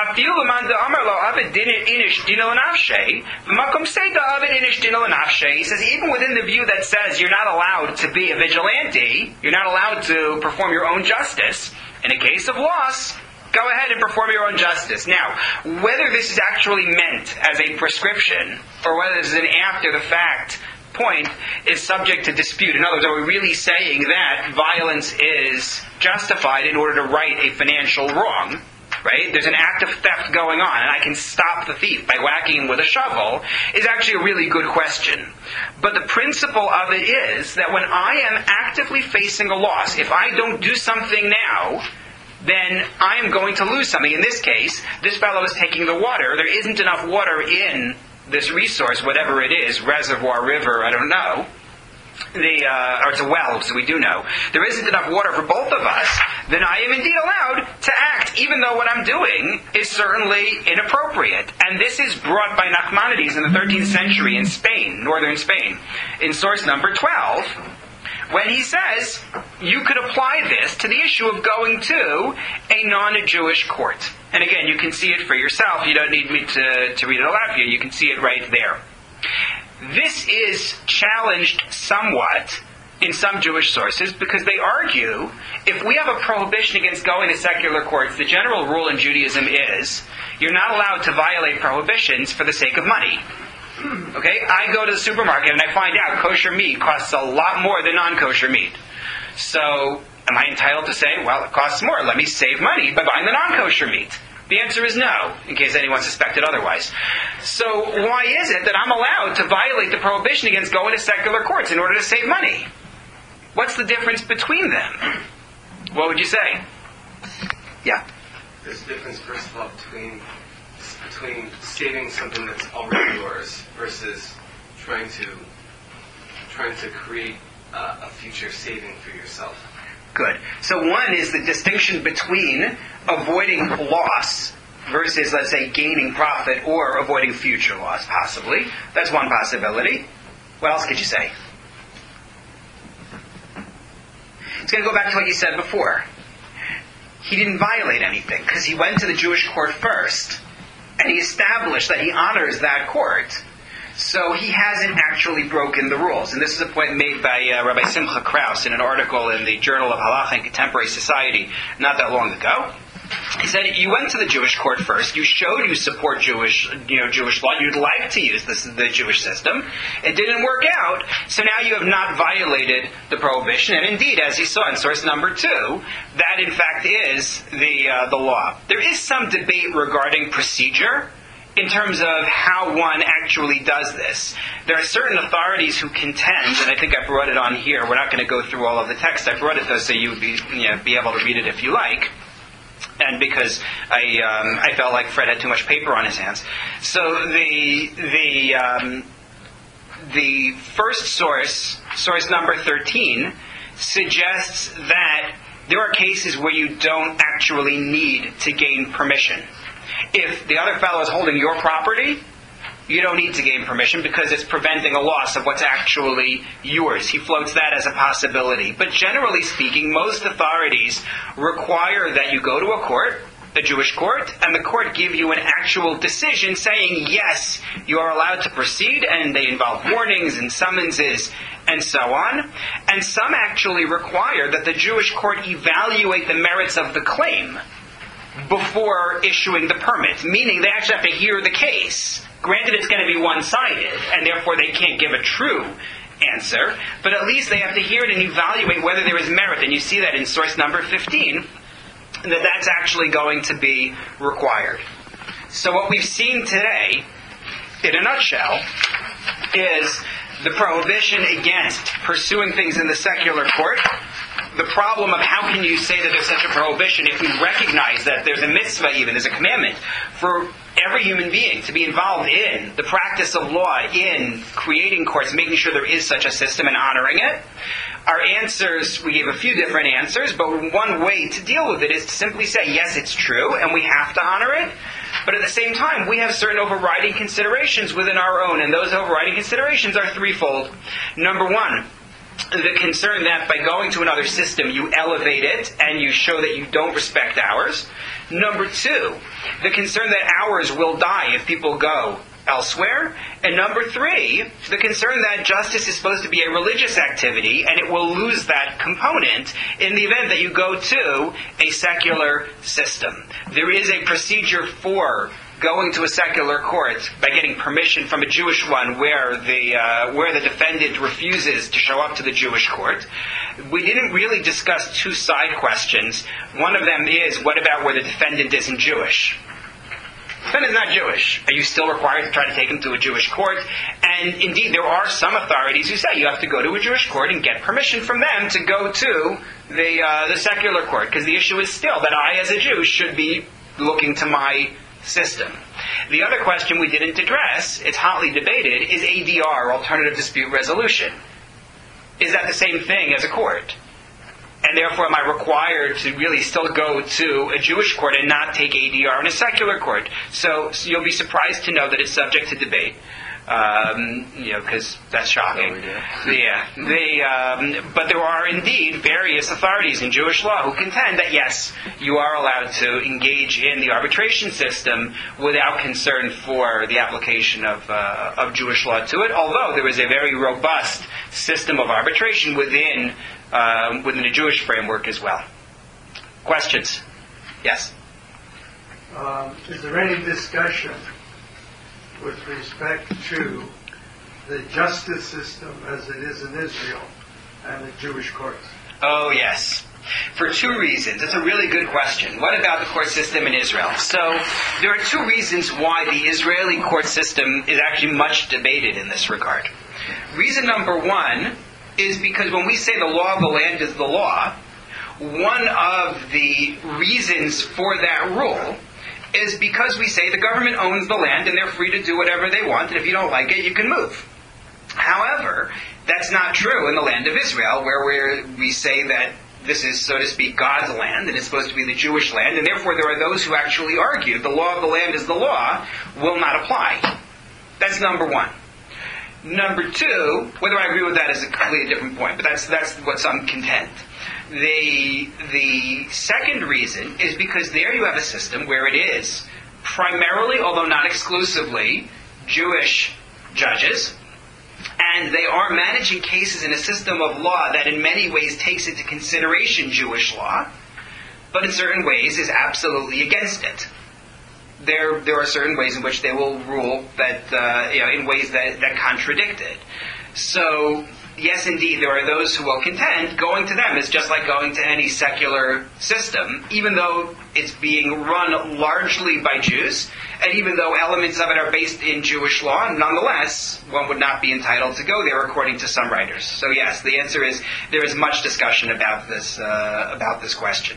He says even within the view that says you're not allowed to be a vigilante, you're not allowed to perform your own justice, in a case of loss, go ahead and perform your own justice. Now, whether this is actually meant as a prescription, or whether this is an after-the-fact point, is subject to dispute. In other words, are we really saying that violence is justified in order to right a financial wrong? Right? There's an act of theft going on, and I can stop the thief by whacking him with a shovel, is actually a really good question. But the principle of it is that when I am actively facing a loss, if I don't do something now, then I am going to lose something. In this case, this fellow is taking the water. There isn't enough water in this resource, whatever it is, reservoir, river, I don't know. Or it's a well, so we do know. There isn't enough water for both of us, then I am indeed allowed to act, even though what I'm doing is certainly inappropriate. And this is brought by Nachmanides in the 13th century in Spain, northern Spain, in source number 12, when he says you could apply this to the issue of going to a non-Jewish court. And again, you can see it for yourself. You don't need me to read it aloud for you. You can see it right there. This is challenged somewhat in some Jewish sources because they argue if we have a prohibition against going to secular courts, the general rule in Judaism is you're not allowed to violate prohibitions for the sake of money. Okay, I go to the supermarket and I find out kosher meat costs a lot more than non-kosher meat. So, am I entitled to say, well, it costs more, let me save money by buying the non-kosher meat? The answer is no, in case anyone suspected otherwise. So, why is it that I'm allowed to violate the prohibition against going to secular courts in order to save money? What's the difference between them? What would you say? Yeah. There's a difference, first of all, between saving something that's already yours versus trying to create a future saving for yourself. Good. So one is the distinction between avoiding loss versus, let's say, gaining profit or avoiding future loss, possibly. That's one possibility. What else could you say? It's going to go back to what you said before. He didn't violate anything because he went to the Jewish court first and he established that he honors that court. So he hasn't actually broken the rules. And this is a point made by Rabbi Simcha Kraus in an article in the Journal of Halacha and Contemporary Society not that long ago. He said, you went to the Jewish court first, you showed you support Jewish law, you'd like to use the Jewish system. It didn't work out, so now you have not violated the prohibition. And indeed, as you saw in source number 2, that in fact is the law. There is some debate regarding procedure in terms of how one actually does this. There are certain authorities who contend, and I think I brought it on here, we're not going to go through all of the text, I brought it though so you would be able to read it if you like. And because I felt like Fred had too much paper on his hands. So the first source number 13, suggests that there are cases where you don't actually need to gain permission. If the other fellow is holding your property, you don't need to gain permission because it's preventing a loss of what's actually yours. He floats that as a possibility. But generally speaking, most authorities require that you go to a court, a Jewish court, and the court give you an actual decision saying, yes, you are allowed to proceed, and they involve warnings and summonses and so on. And some actually require that the Jewish court evaluate the merits of the claim before issuing the permit, meaning they actually have to hear the case. Granted, it's going to be one-sided, and therefore they can't give a true answer, but at least they have to hear it and evaluate whether there is merit. And you see that in source number 15, that that's actually going to be required. So what we've seen today, in a nutshell, is the prohibition against pursuing things in the secular court. The problem of how can you say that there's such a prohibition if we recognize that there's a mitzvah even, there's a commandment for every human being to be involved in the practice of law, in creating courts, making sure there is such a system and honoring it. Our answers, we gave a few different answers, but one way to deal with it is to simply say, yes, it's true, and we have to honor it. But at the same time, we have certain overriding considerations within our own, and those overriding considerations are threefold. Number one, the concern that by going to another system, you elevate it and you show that you don't respect ours. Number two, the concern that ours will die if people go elsewhere. And number three, the concern that justice is supposed to be a religious activity and it will lose that component in the event that you go to a secular system. There is a procedure for going to a secular court by getting permission from a Jewish one where the defendant refuses to show up to the Jewish court. We didn't really discuss two side questions. One of them is, what about where the defendant isn't Jewish? The defendant's not Jewish. Are you still required to try to take him to a Jewish court? And indeed, there are some authorities who say you have to go to a Jewish court and get permission from them to go to the secular court, because the issue is still that I, as a Jew, should be looking to my system. The other question we didn't address, it's hotly debated, is ADR, Alternative Dispute Resolution. Is that the same thing as a court? And therefore, am I required to really still go to a Jewish court and not take ADR in a secular court? So you'll be surprised to know that it's subject to debate. Because that's shocking. But there are indeed various authorities in Jewish law who contend that yes, you are allowed to engage in the arbitration system without concern for the application of Jewish law to it. Although there is a very robust system of arbitration within a Jewish framework as well. Questions? Yes. Is there any discussion with respect to the justice system as it is in Israel and the Jewish courts? Oh, yes. For two reasons. That's a really good question. What about the court system in Israel? So, there are two reasons why the Israeli court system is actually much debated in this regard. Reason number one is because when we say the law of the land is the law, one of the reasons for that rule is because we say the government owns the land and they're free to do whatever they want, and if you don't like it, you can move. However, that's not true in the land of Israel, where we say that this is, so to speak, God's land, and it's supposed to be the Jewish land, and therefore there are those who actually argue the law of the land is the law will not apply. That's number one. Number two, whether I agree with that is a completely different point, but that's what some contend. The second reason is because there you have a system where it is primarily, although not exclusively, Jewish judges, and they are managing cases in a system of law that in many ways takes into consideration Jewish law, but in certain ways is absolutely against it. There are certain ways in which they will rule that in ways that contradict it. So, yes, indeed, there are those who will contend going to them is just like going to any secular system, even though it's being run largely by Jews, and even though elements of it are based in Jewish law, nonetheless, one would not be entitled to go there according to some writers. So yes, the answer is there is much discussion about this question.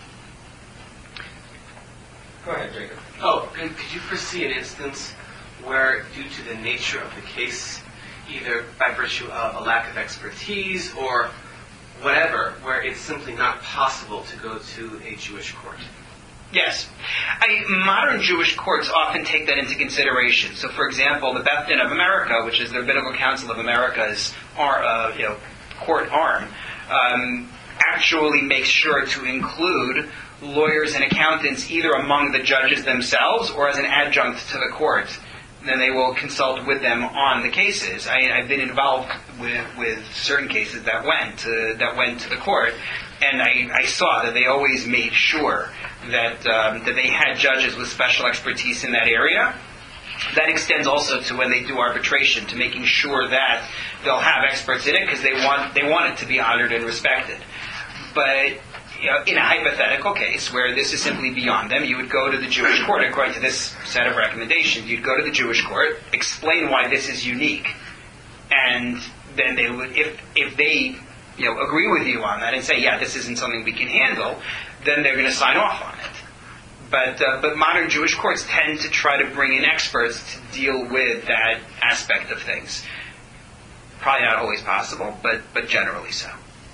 Go ahead, Jacob. Oh, and could you foresee an instance where, due to the nature of the case, either by virtue of a lack of expertise or whatever, where it's simply not possible to go to a Jewish court? Yes. Modern Jewish courts often take that into consideration. So, for example, the Beth Din of America, which is the Rabbinical Council of America's court arm, actually makes sure to include lawyers and accountants either among the judges themselves or as an adjunct to the court. Then they will consult with them on the cases. I've been involved with certain cases that went to the court, and I saw that they always made sure that they had judges with special expertise in that area. That extends also to when they do arbitration, to making sure that they'll have experts in it because they want it to be honored and respected. But in a hypothetical case where this is simply beyond them, you would go to the Jewish court according to this set of recommendations. You'd go to the Jewish court, explain why this is unique, and then they would, if they agree with you on that and say, yeah, this isn't something we can handle, then they're going to sign off on it. But modern Jewish courts tend to try to bring in experts to deal with that aspect of things. Probably not always possible, but generally so.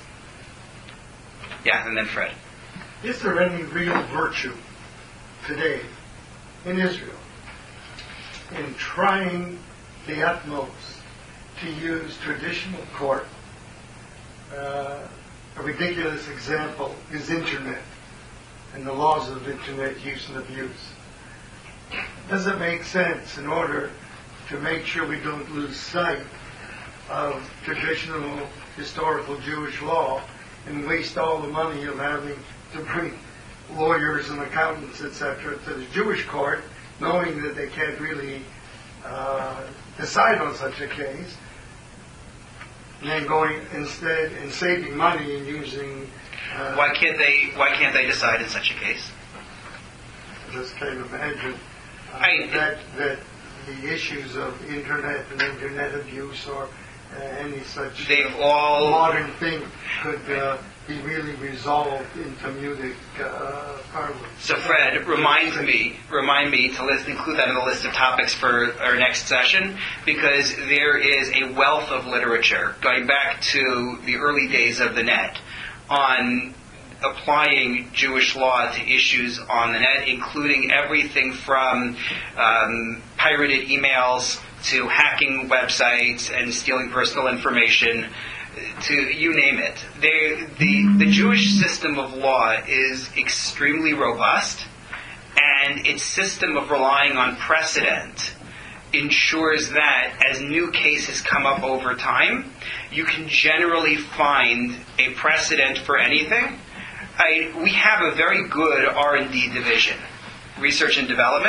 Yeah, and then Fred. Is there any real virtue today in Israel in trying the utmost to use traditional court? A ridiculous example is Internet and the laws of Internet use and abuse. Does it make sense in order to make sure we don't lose sight of traditional historical Jewish law and waste all the money of having to bring lawyers and accountants, etc., to the Jewish court, knowing that they can't really decide on such a case, and then going instead and saving money and using... Why can't they decide in such a case? I just can't imagine that the issues of Internet and Internet abuse or any such modern thing could be really resolved in comedic parlance. So, Fred, remind me to include that in the list of topics for our next session, because there is a wealth of literature going back to the early days of the net on applying Jewish law to issues on the net, including everything from pirated emails to hacking websites and stealing personal information, to you name it. The Jewish system of law is extremely robust, and its system of relying on precedent ensures that as new cases come up over time, you can generally find a precedent for anything. We have a very good R&D division, research and development,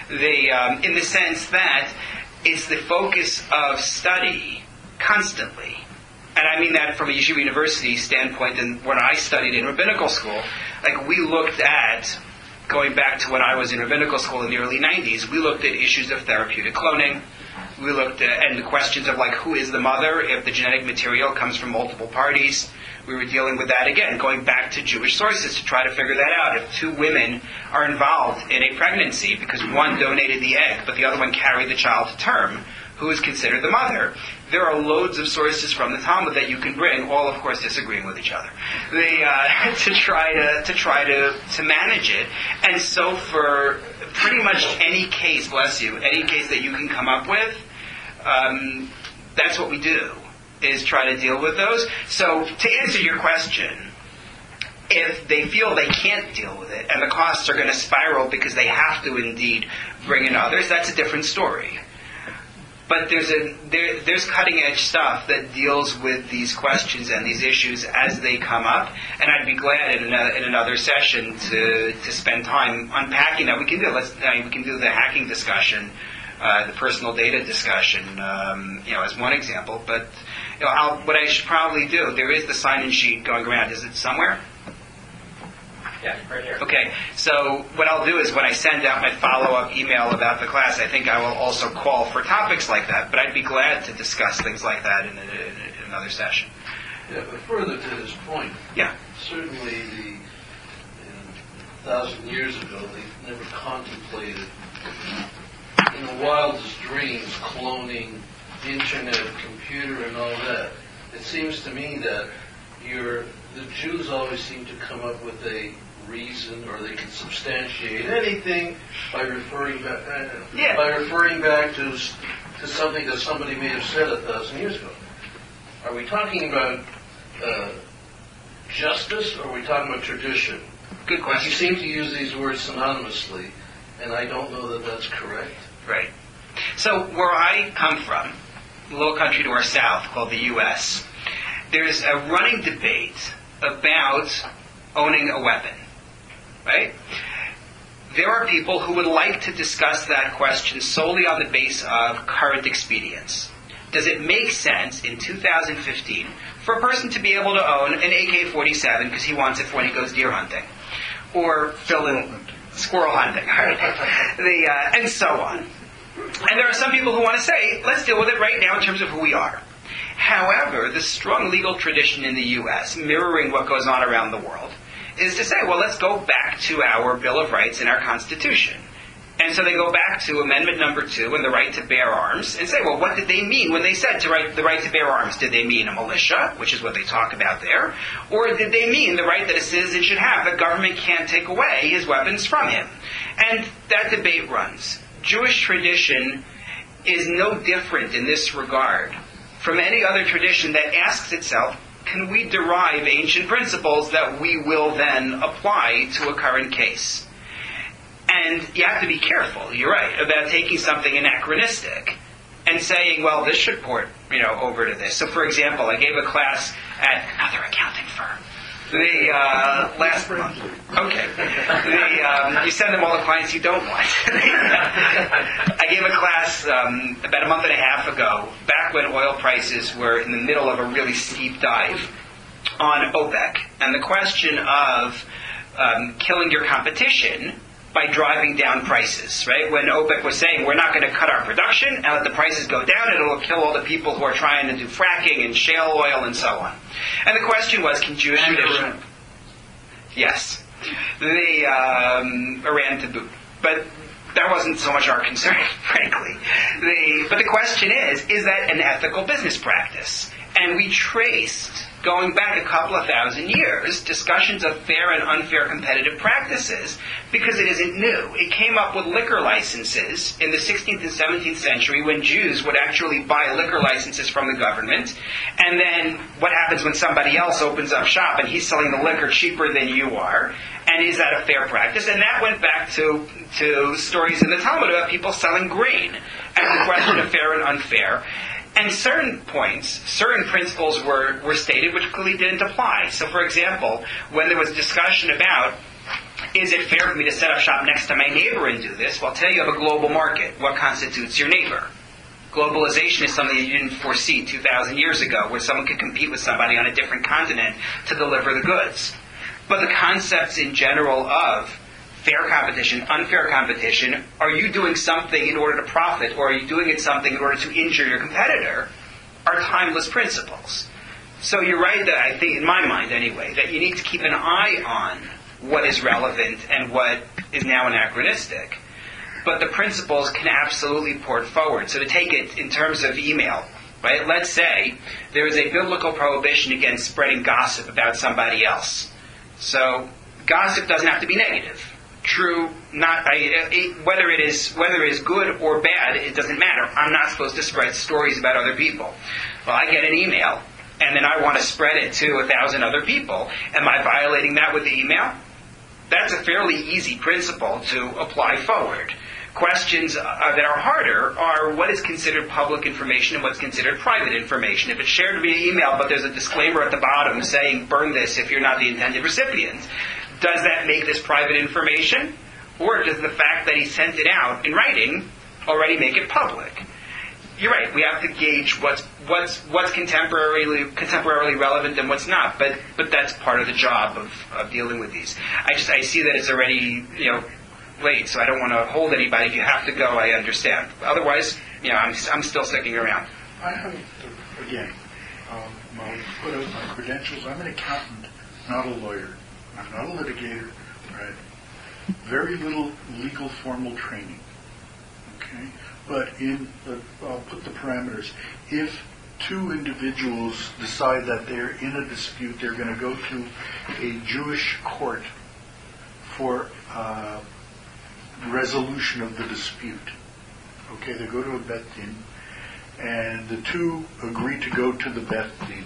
In the sense that it's the focus of study constantly. And I mean that from a Yeshiva University standpoint. And when I studied in rabbinical school, like we looked at, going back to when I was in rabbinical school in the early 90s, we looked at issues of therapeutic cloning. We looked at, and the questions of like, who is the mother if the genetic material comes from multiple parties. We were dealing with that again, going back to Jewish sources to try to figure that out. If two women are involved in a pregnancy because one donated the egg, but the other one carried the child to term, who is considered the mother? There are loads of sources from the Talmud that you can bring, all of course disagreeing with each other, to try to manage it. And so for pretty much any case, bless you, any case that you can come up with, that's what we do, is try to deal with those. So to answer your question, if they feel they can't deal with it and the costs are going to spiral because they have to indeed bring in others, that's a different story. But there's cutting edge stuff that deals with these questions and these issues as they come up, and I'd be glad in another session to spend time unpacking that. We can do the hacking discussion, the personal data discussion, as one example. But what I should probably do, there is the sign-in sheet going around. Is it somewhere? Yeah, right here. Okay, so what I'll do is when I send out my follow-up email about the class, I think I will also call for topics like that, but I'd be glad to discuss things like that in another session. Yeah, but further to his point, Yeah. Certainly 1,000 years ago, they never contemplated in the wildest dreams cloning, internet, computer, and all that. It seems to me that the Jews always seem to come up with a reason, or they can substantiate anything by referring back to something that somebody may have said 1,000 years ago. Are we talking about justice, or are we talking about tradition? Good question. You seem to use these words synonymously, and I don't know that that's correct. Right. So where I come from, a little country to our south called the U.S., there's a running debate about owning a weapon, right? There are people who would like to discuss that question solely on the base of current expedience. Does it make sense in 2015 for a person to be able to own an AK-47 because he wants it for when he goes deer hunting, or squirrel hunting, and so on? And there are some people who want to say, let's deal with it right now in terms of who we are. However, the strong legal tradition in the U.S., mirroring what goes on around the world, is to say, well, let's go back to our Bill of Rights and our Constitution. And so they go back to Amendment number 2 and the right to bear arms and say, well, what did they mean when they said the right to bear arms? Did they mean a militia, which is what they talk about there? Or did they mean the right that a citizen should have, that government can't take away his weapons from him? And that debate runs. Jewish tradition is no different in this regard from any other tradition that asks itself, can we derive ancient principles that we will then apply to a current case? And you have to be careful, you're right, about taking something anachronistic and saying, well, this should port, over to this. So, for example, I gave a class at another accounting firm. Last month. Okay. You send them all the clients you don't want. I gave a class about a month and a half ago, back when oil prices were in the middle of a really steep dive, on OPEC, and the question of killing your competition by driving down prices, right? When OPEC was saying, we're not going to cut our production and let the prices go down, it'll kill all the people who are trying to do fracking and shale oil and so on. And the question was, can Jewish tradition... Yes. Iran to boot. But that wasn't so much our concern, frankly. But the question is that an ethical business practice? And we traced, going back a couple of thousand years, discussions of fair and unfair competitive practices, because it isn't new. It came up with liquor licenses in the 16th and 17th century when Jews would actually buy liquor licenses from the government. And then what happens when somebody else opens up shop and he's selling the liquor cheaper than you are? And is that a fair practice? And that went back to stories in the Talmud about people selling grain as the question of fair and unfair. And certain principles were stated which clearly didn't apply. So, for example, when there was discussion about Is it fair for me to set up shop next to my neighbor and do this? Well, today you have a global market. What constitutes your neighbor? Globalization is something that you didn't foresee 2,000 years ago, where someone could compete with somebody on a different continent to deliver the goods. But the concepts in general of fair competition, unfair competition, are you doing something in order to profit, or are you doing it something in order to injure your competitor, are timeless principles. So you're right that I think, in my mind anyway, that you need to keep an eye on what is relevant and what is now anachronistic. But the principles can absolutely port forward. So to take it in terms of email, right? Let's say there is a biblical prohibition against spreading gossip about somebody else. So gossip doesn't have to be negative. True, whether it is good or bad, it doesn't matter. I'm not supposed to spread stories about other people. Well, I get an email, and then I want to spread it to 1,000 other people. Am I violating that with the email? That's a fairly easy principle to apply forward. Questions that are harder are what is considered public information and what's considered private information. If it's shared via email, but there's a disclaimer at the bottom saying, burn this if you're not the intended recipient, does that make this private information? Or does the fact that he sent it out in writing already make it public? You're right, we have to gauge what's contemporarily relevant and what's not, but that's part of the job of dealing with these. I see that it's already, late, so I don't want to hold anybody. If you have to go, I understand. Otherwise, I'm still sticking around. I have, again, I'll put out my credentials. I'm an accountant, not a lawyer. I'm not a litigator, right? Very little legal formal training, okay? But I'll put the parameters. If two individuals decide that they're in a dispute, they're going to go to a Jewish court for resolution of the dispute. Okay, they go to a Bet Din, and the two agree to go to the Bet Din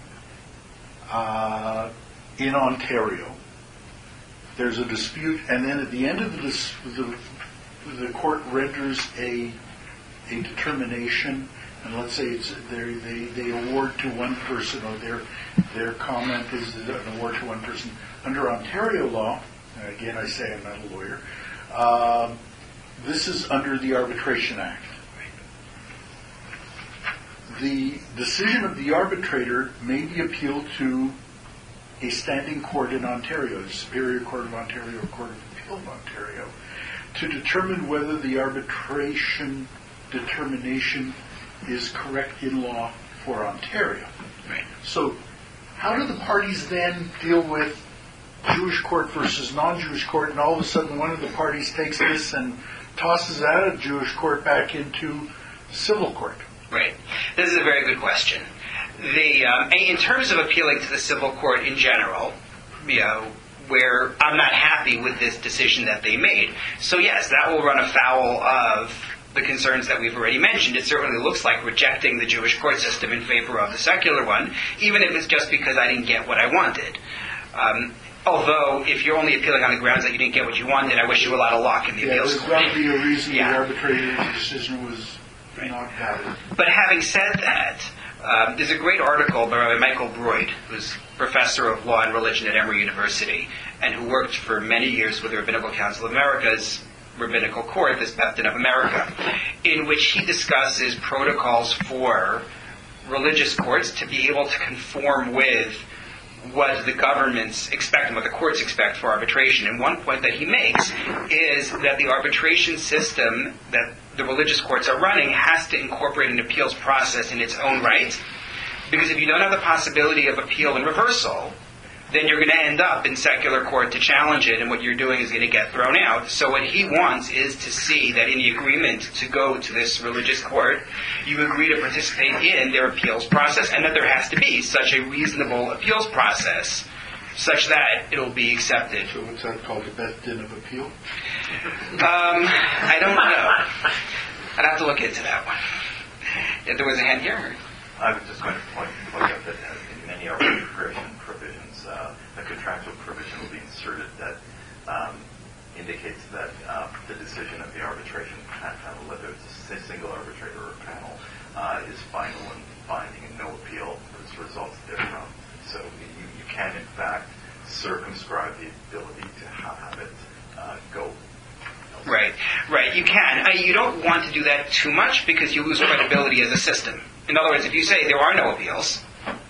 in Ontario. There's a dispute, and then at the end of the court renders a determination, and let's say they award to one person, or their comment is an award to one person. Under Ontario law, again I say I'm not a lawyer, this is under the Arbitration Act. The decision of the arbitrator may be appealed to a standing court in Ontario, the Superior Court of Ontario, or Court of Appeal of Ontario, to determine whether the arbitration determination is correct in law for Ontario. Right. So how do the parties then deal with Jewish court versus non-Jewish court, and all of a sudden one of the parties takes this and tosses it out of Jewish court back into civil court? Right. This is a very good question. In terms of appealing to the civil court in general, where I'm not happy with this decision that they made. So yes, that will run afoul of the concerns that we've already mentioned. It certainly looks like rejecting the Jewish court system in favor of the secular one, even if it's just because I didn't get what I wanted. Although, if you're only appealing on the grounds that you didn't get what you wanted, I wish you a lot of luck in the appeals court. There's got to be a reason the arbitrator's decision was not valid. But having said that, there's a great article by Michael Broyd, who's professor of law and religion at Emory University, and who worked for many years with the Rabbinical Council of America's Rabbinical Court, this Beth Din of America, in which he discusses protocols for religious courts to be able to conform with what the governments expect and what the courts expect for arbitration. And one point that he makes is that the arbitration system that the religious courts are running has to incorporate an appeals process in its own right. Because if you don't have the possibility of appeal and reversal, then you're going to end up in secular court to challenge it, and what you're doing is going to get thrown out. So what he wants is to see that in the agreement to go to this religious court, you agree to participate in their appeals process, and that there has to be such a reasonable appeals process such that it'll be accepted. So what's that called, the Beth Din of Appeal? I don't know. I'd have to look into that one. There was a hand here? I was just going to point out that in many arbitration provisions, a contractual provision will be inserted that indicates that the decision of the arbitration panel, whether it's a single arbitrator or a panel, is final and binding and no appeal as results therefrom. So you can, in fact, circumscribe the ability to have it You can. You don't want to do that too much because you lose credibility as a system. In other words, if you say there are no appeals,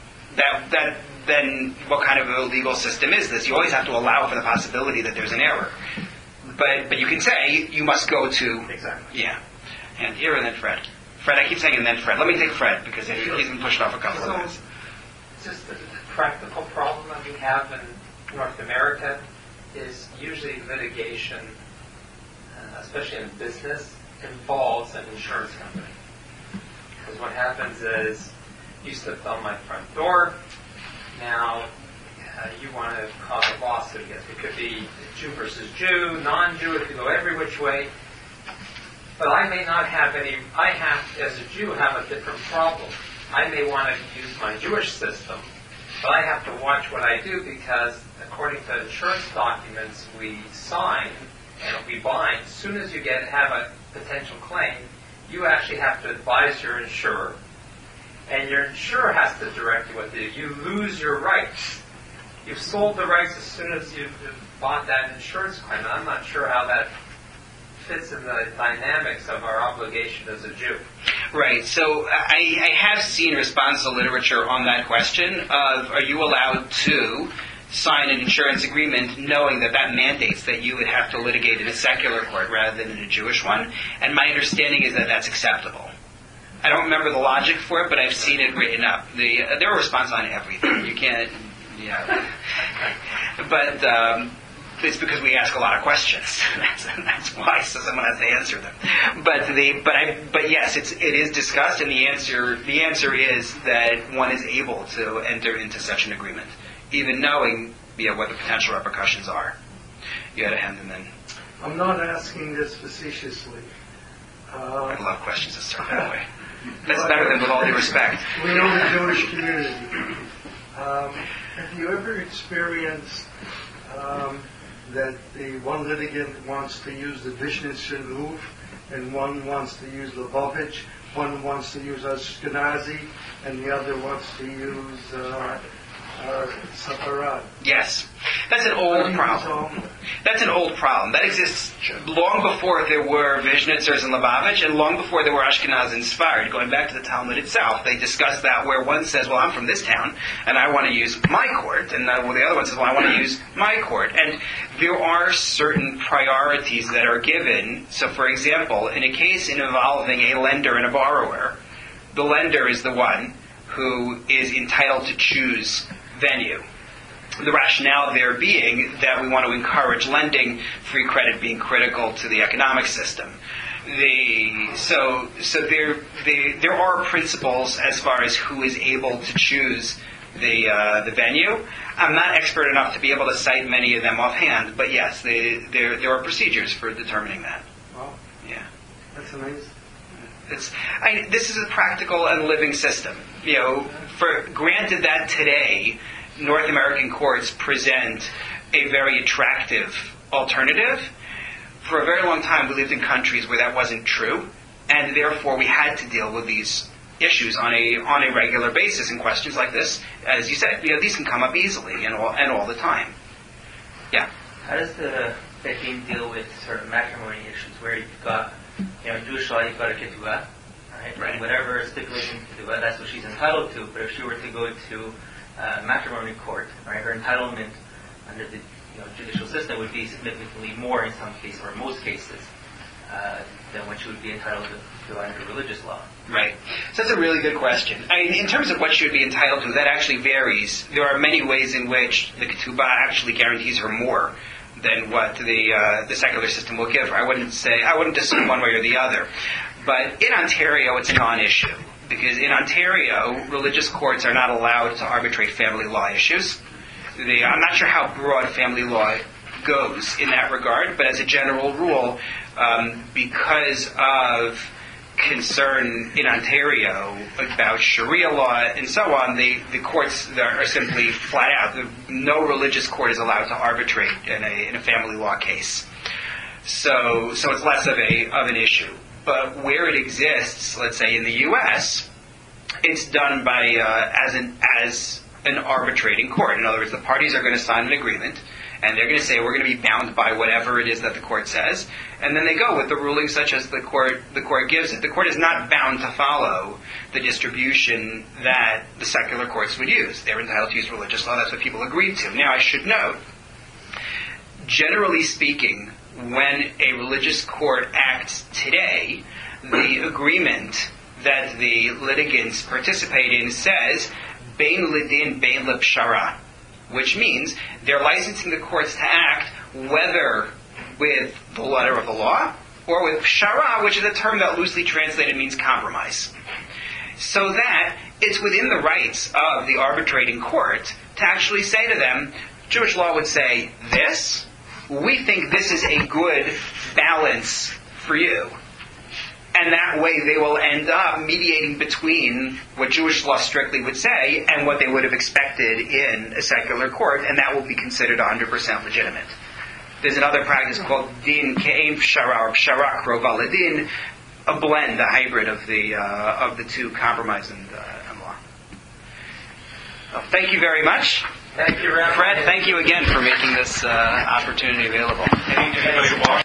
then what kind of a legal system is this? You always have to allow for the possibility that there's an error. But you can say you must go to... Exactly. Yeah. And here and then Fred. Fred, I keep saying and then Fred. Let me take Fred because he's been pushed off a couple of minutes. Just the practical problem that we have in North America is usually litigation, especially in business, involves an insurance company. Because what happens is, you slipped on my front door, now you want to cause a lawsuit against me. It could be Jew versus Jew, non-Jew, it could go every which way. But I may not have any, I have, as a Jew, have a different problem. I may want to use my Jewish system, but I have to watch what I do because according to insurance documents we sign and we bind, as soon as you have a potential claim, you actually have to advise your insurer. And your insurer has to direct you what to do. You lose your rights. You've sold the rights as soon as you've bought that insurance claim. And I'm not sure how that fits in the dynamics of our obligation as a Jew. Right. So I have seen responsive literature on that question of are you allowed to sign an insurance agreement knowing that mandates that you would have to litigate in a secular court rather than in a Jewish one. And my understanding is that that's acceptable. I don't remember the logic for it, but I've seen it written up. There are responses on everything. You can't, But it's because we ask a lot of questions. That's why, so someone has to answer them. But yes, it is discussed, and the answer is that one is able to enter into such an agreement, even knowing what the potential repercussions are. You had a hand, and then I'm not asking this facetiously. I love questions that start that way. That's better than with all due respect. We know the Jewish community. Have you ever experienced that the one litigant wants to use the Vishnu Shuv, and one wants to use Lubavitch, one wants to use Ashkenazi, and the other wants to use Sepharad? Yes. That's an old problem. That's an old problem. That exists long before there were Vizhnitzers and Lubavitch, and long before there were Ashkenaz and Sfarad. Going back to the Talmud itself, they discuss that where one says, well, I'm from this town, and I want to use my court, and the other one says, well, I want to use my court. And there are certain priorities that are given. So, for example, in a case involving a lender and a borrower, the lender is the one who is entitled to choose venue. The rationale there being that we want to encourage lending, free credit being critical to the economic system. So there are principles as far as who is able to choose the venue. I'm not expert enough to be able to cite many of them offhand, but yes, there are procedures for determining that. Wow. Yeah. That's amazing. This is a practical and living system. Granted that today North American courts present a very attractive alternative, for a very long time we lived in countries where that wasn't true, and therefore we had to deal with these issues on a regular basis. And questions like this, as you said, these can come up easily and all the time. Yeah. How does the Betin deal with sort of matrimony issues where you've got, Jewish law, you've got a ketubah, right? And whatever stipulation ketubah, that's what she's entitled to. But if she were to go to matrimony court, right, her entitlement under the judicial system would be significantly more in some cases, or most cases, than what she would be entitled to under religious law. Right. So that's a really good question. In terms of what she would be entitled to, that actually varies. There are many ways in which the ketubah actually guarantees her more than what the secular system will give her. I wouldn't assume one way or the other. But in Ontario, it's a non-issue. Because in Ontario, religious courts are not allowed to arbitrate family law issues. I'm not sure how broad family law goes in that regard, but as a general rule, because of concern in Ontario about Sharia law and so on, the courts are simply flat out. No religious court is allowed to arbitrate in a family law case. So it's less of an issue. But where it exists, let's say in the U.S., it's done by as an arbitrating court. In other words, the parties are going to sign an agreement, And they're going to say, we're going to be bound by whatever it is that the court says. And then they go with the ruling such as the court gives it. The court is not bound to follow the distribution that the secular courts would use. They're entitled to use religious law. That's what people agreed to. Now, I should note, generally speaking, when a religious court acts today, the agreement that the litigants participate in says, Bein lidin, bein lepshara, which means they're licensing the courts to act whether with the letter of the law or with pshara, which is a term that loosely translated means compromise. So that it's within the rights of the arbitrating court to actually say to them, Jewish law would say this, we think this is a good balance for you. And that way they will end up mediating between what Jewish law strictly would say and what they would have expected in a secular court, and that will be considered 100% legitimate. There's another practice called din ke'em pshara, or pshara krova ledin, a blend, a hybrid of the two, compromise and law. Thank you very much. Thank you, Rabbi. Fred, thank you again for making this opportunity available.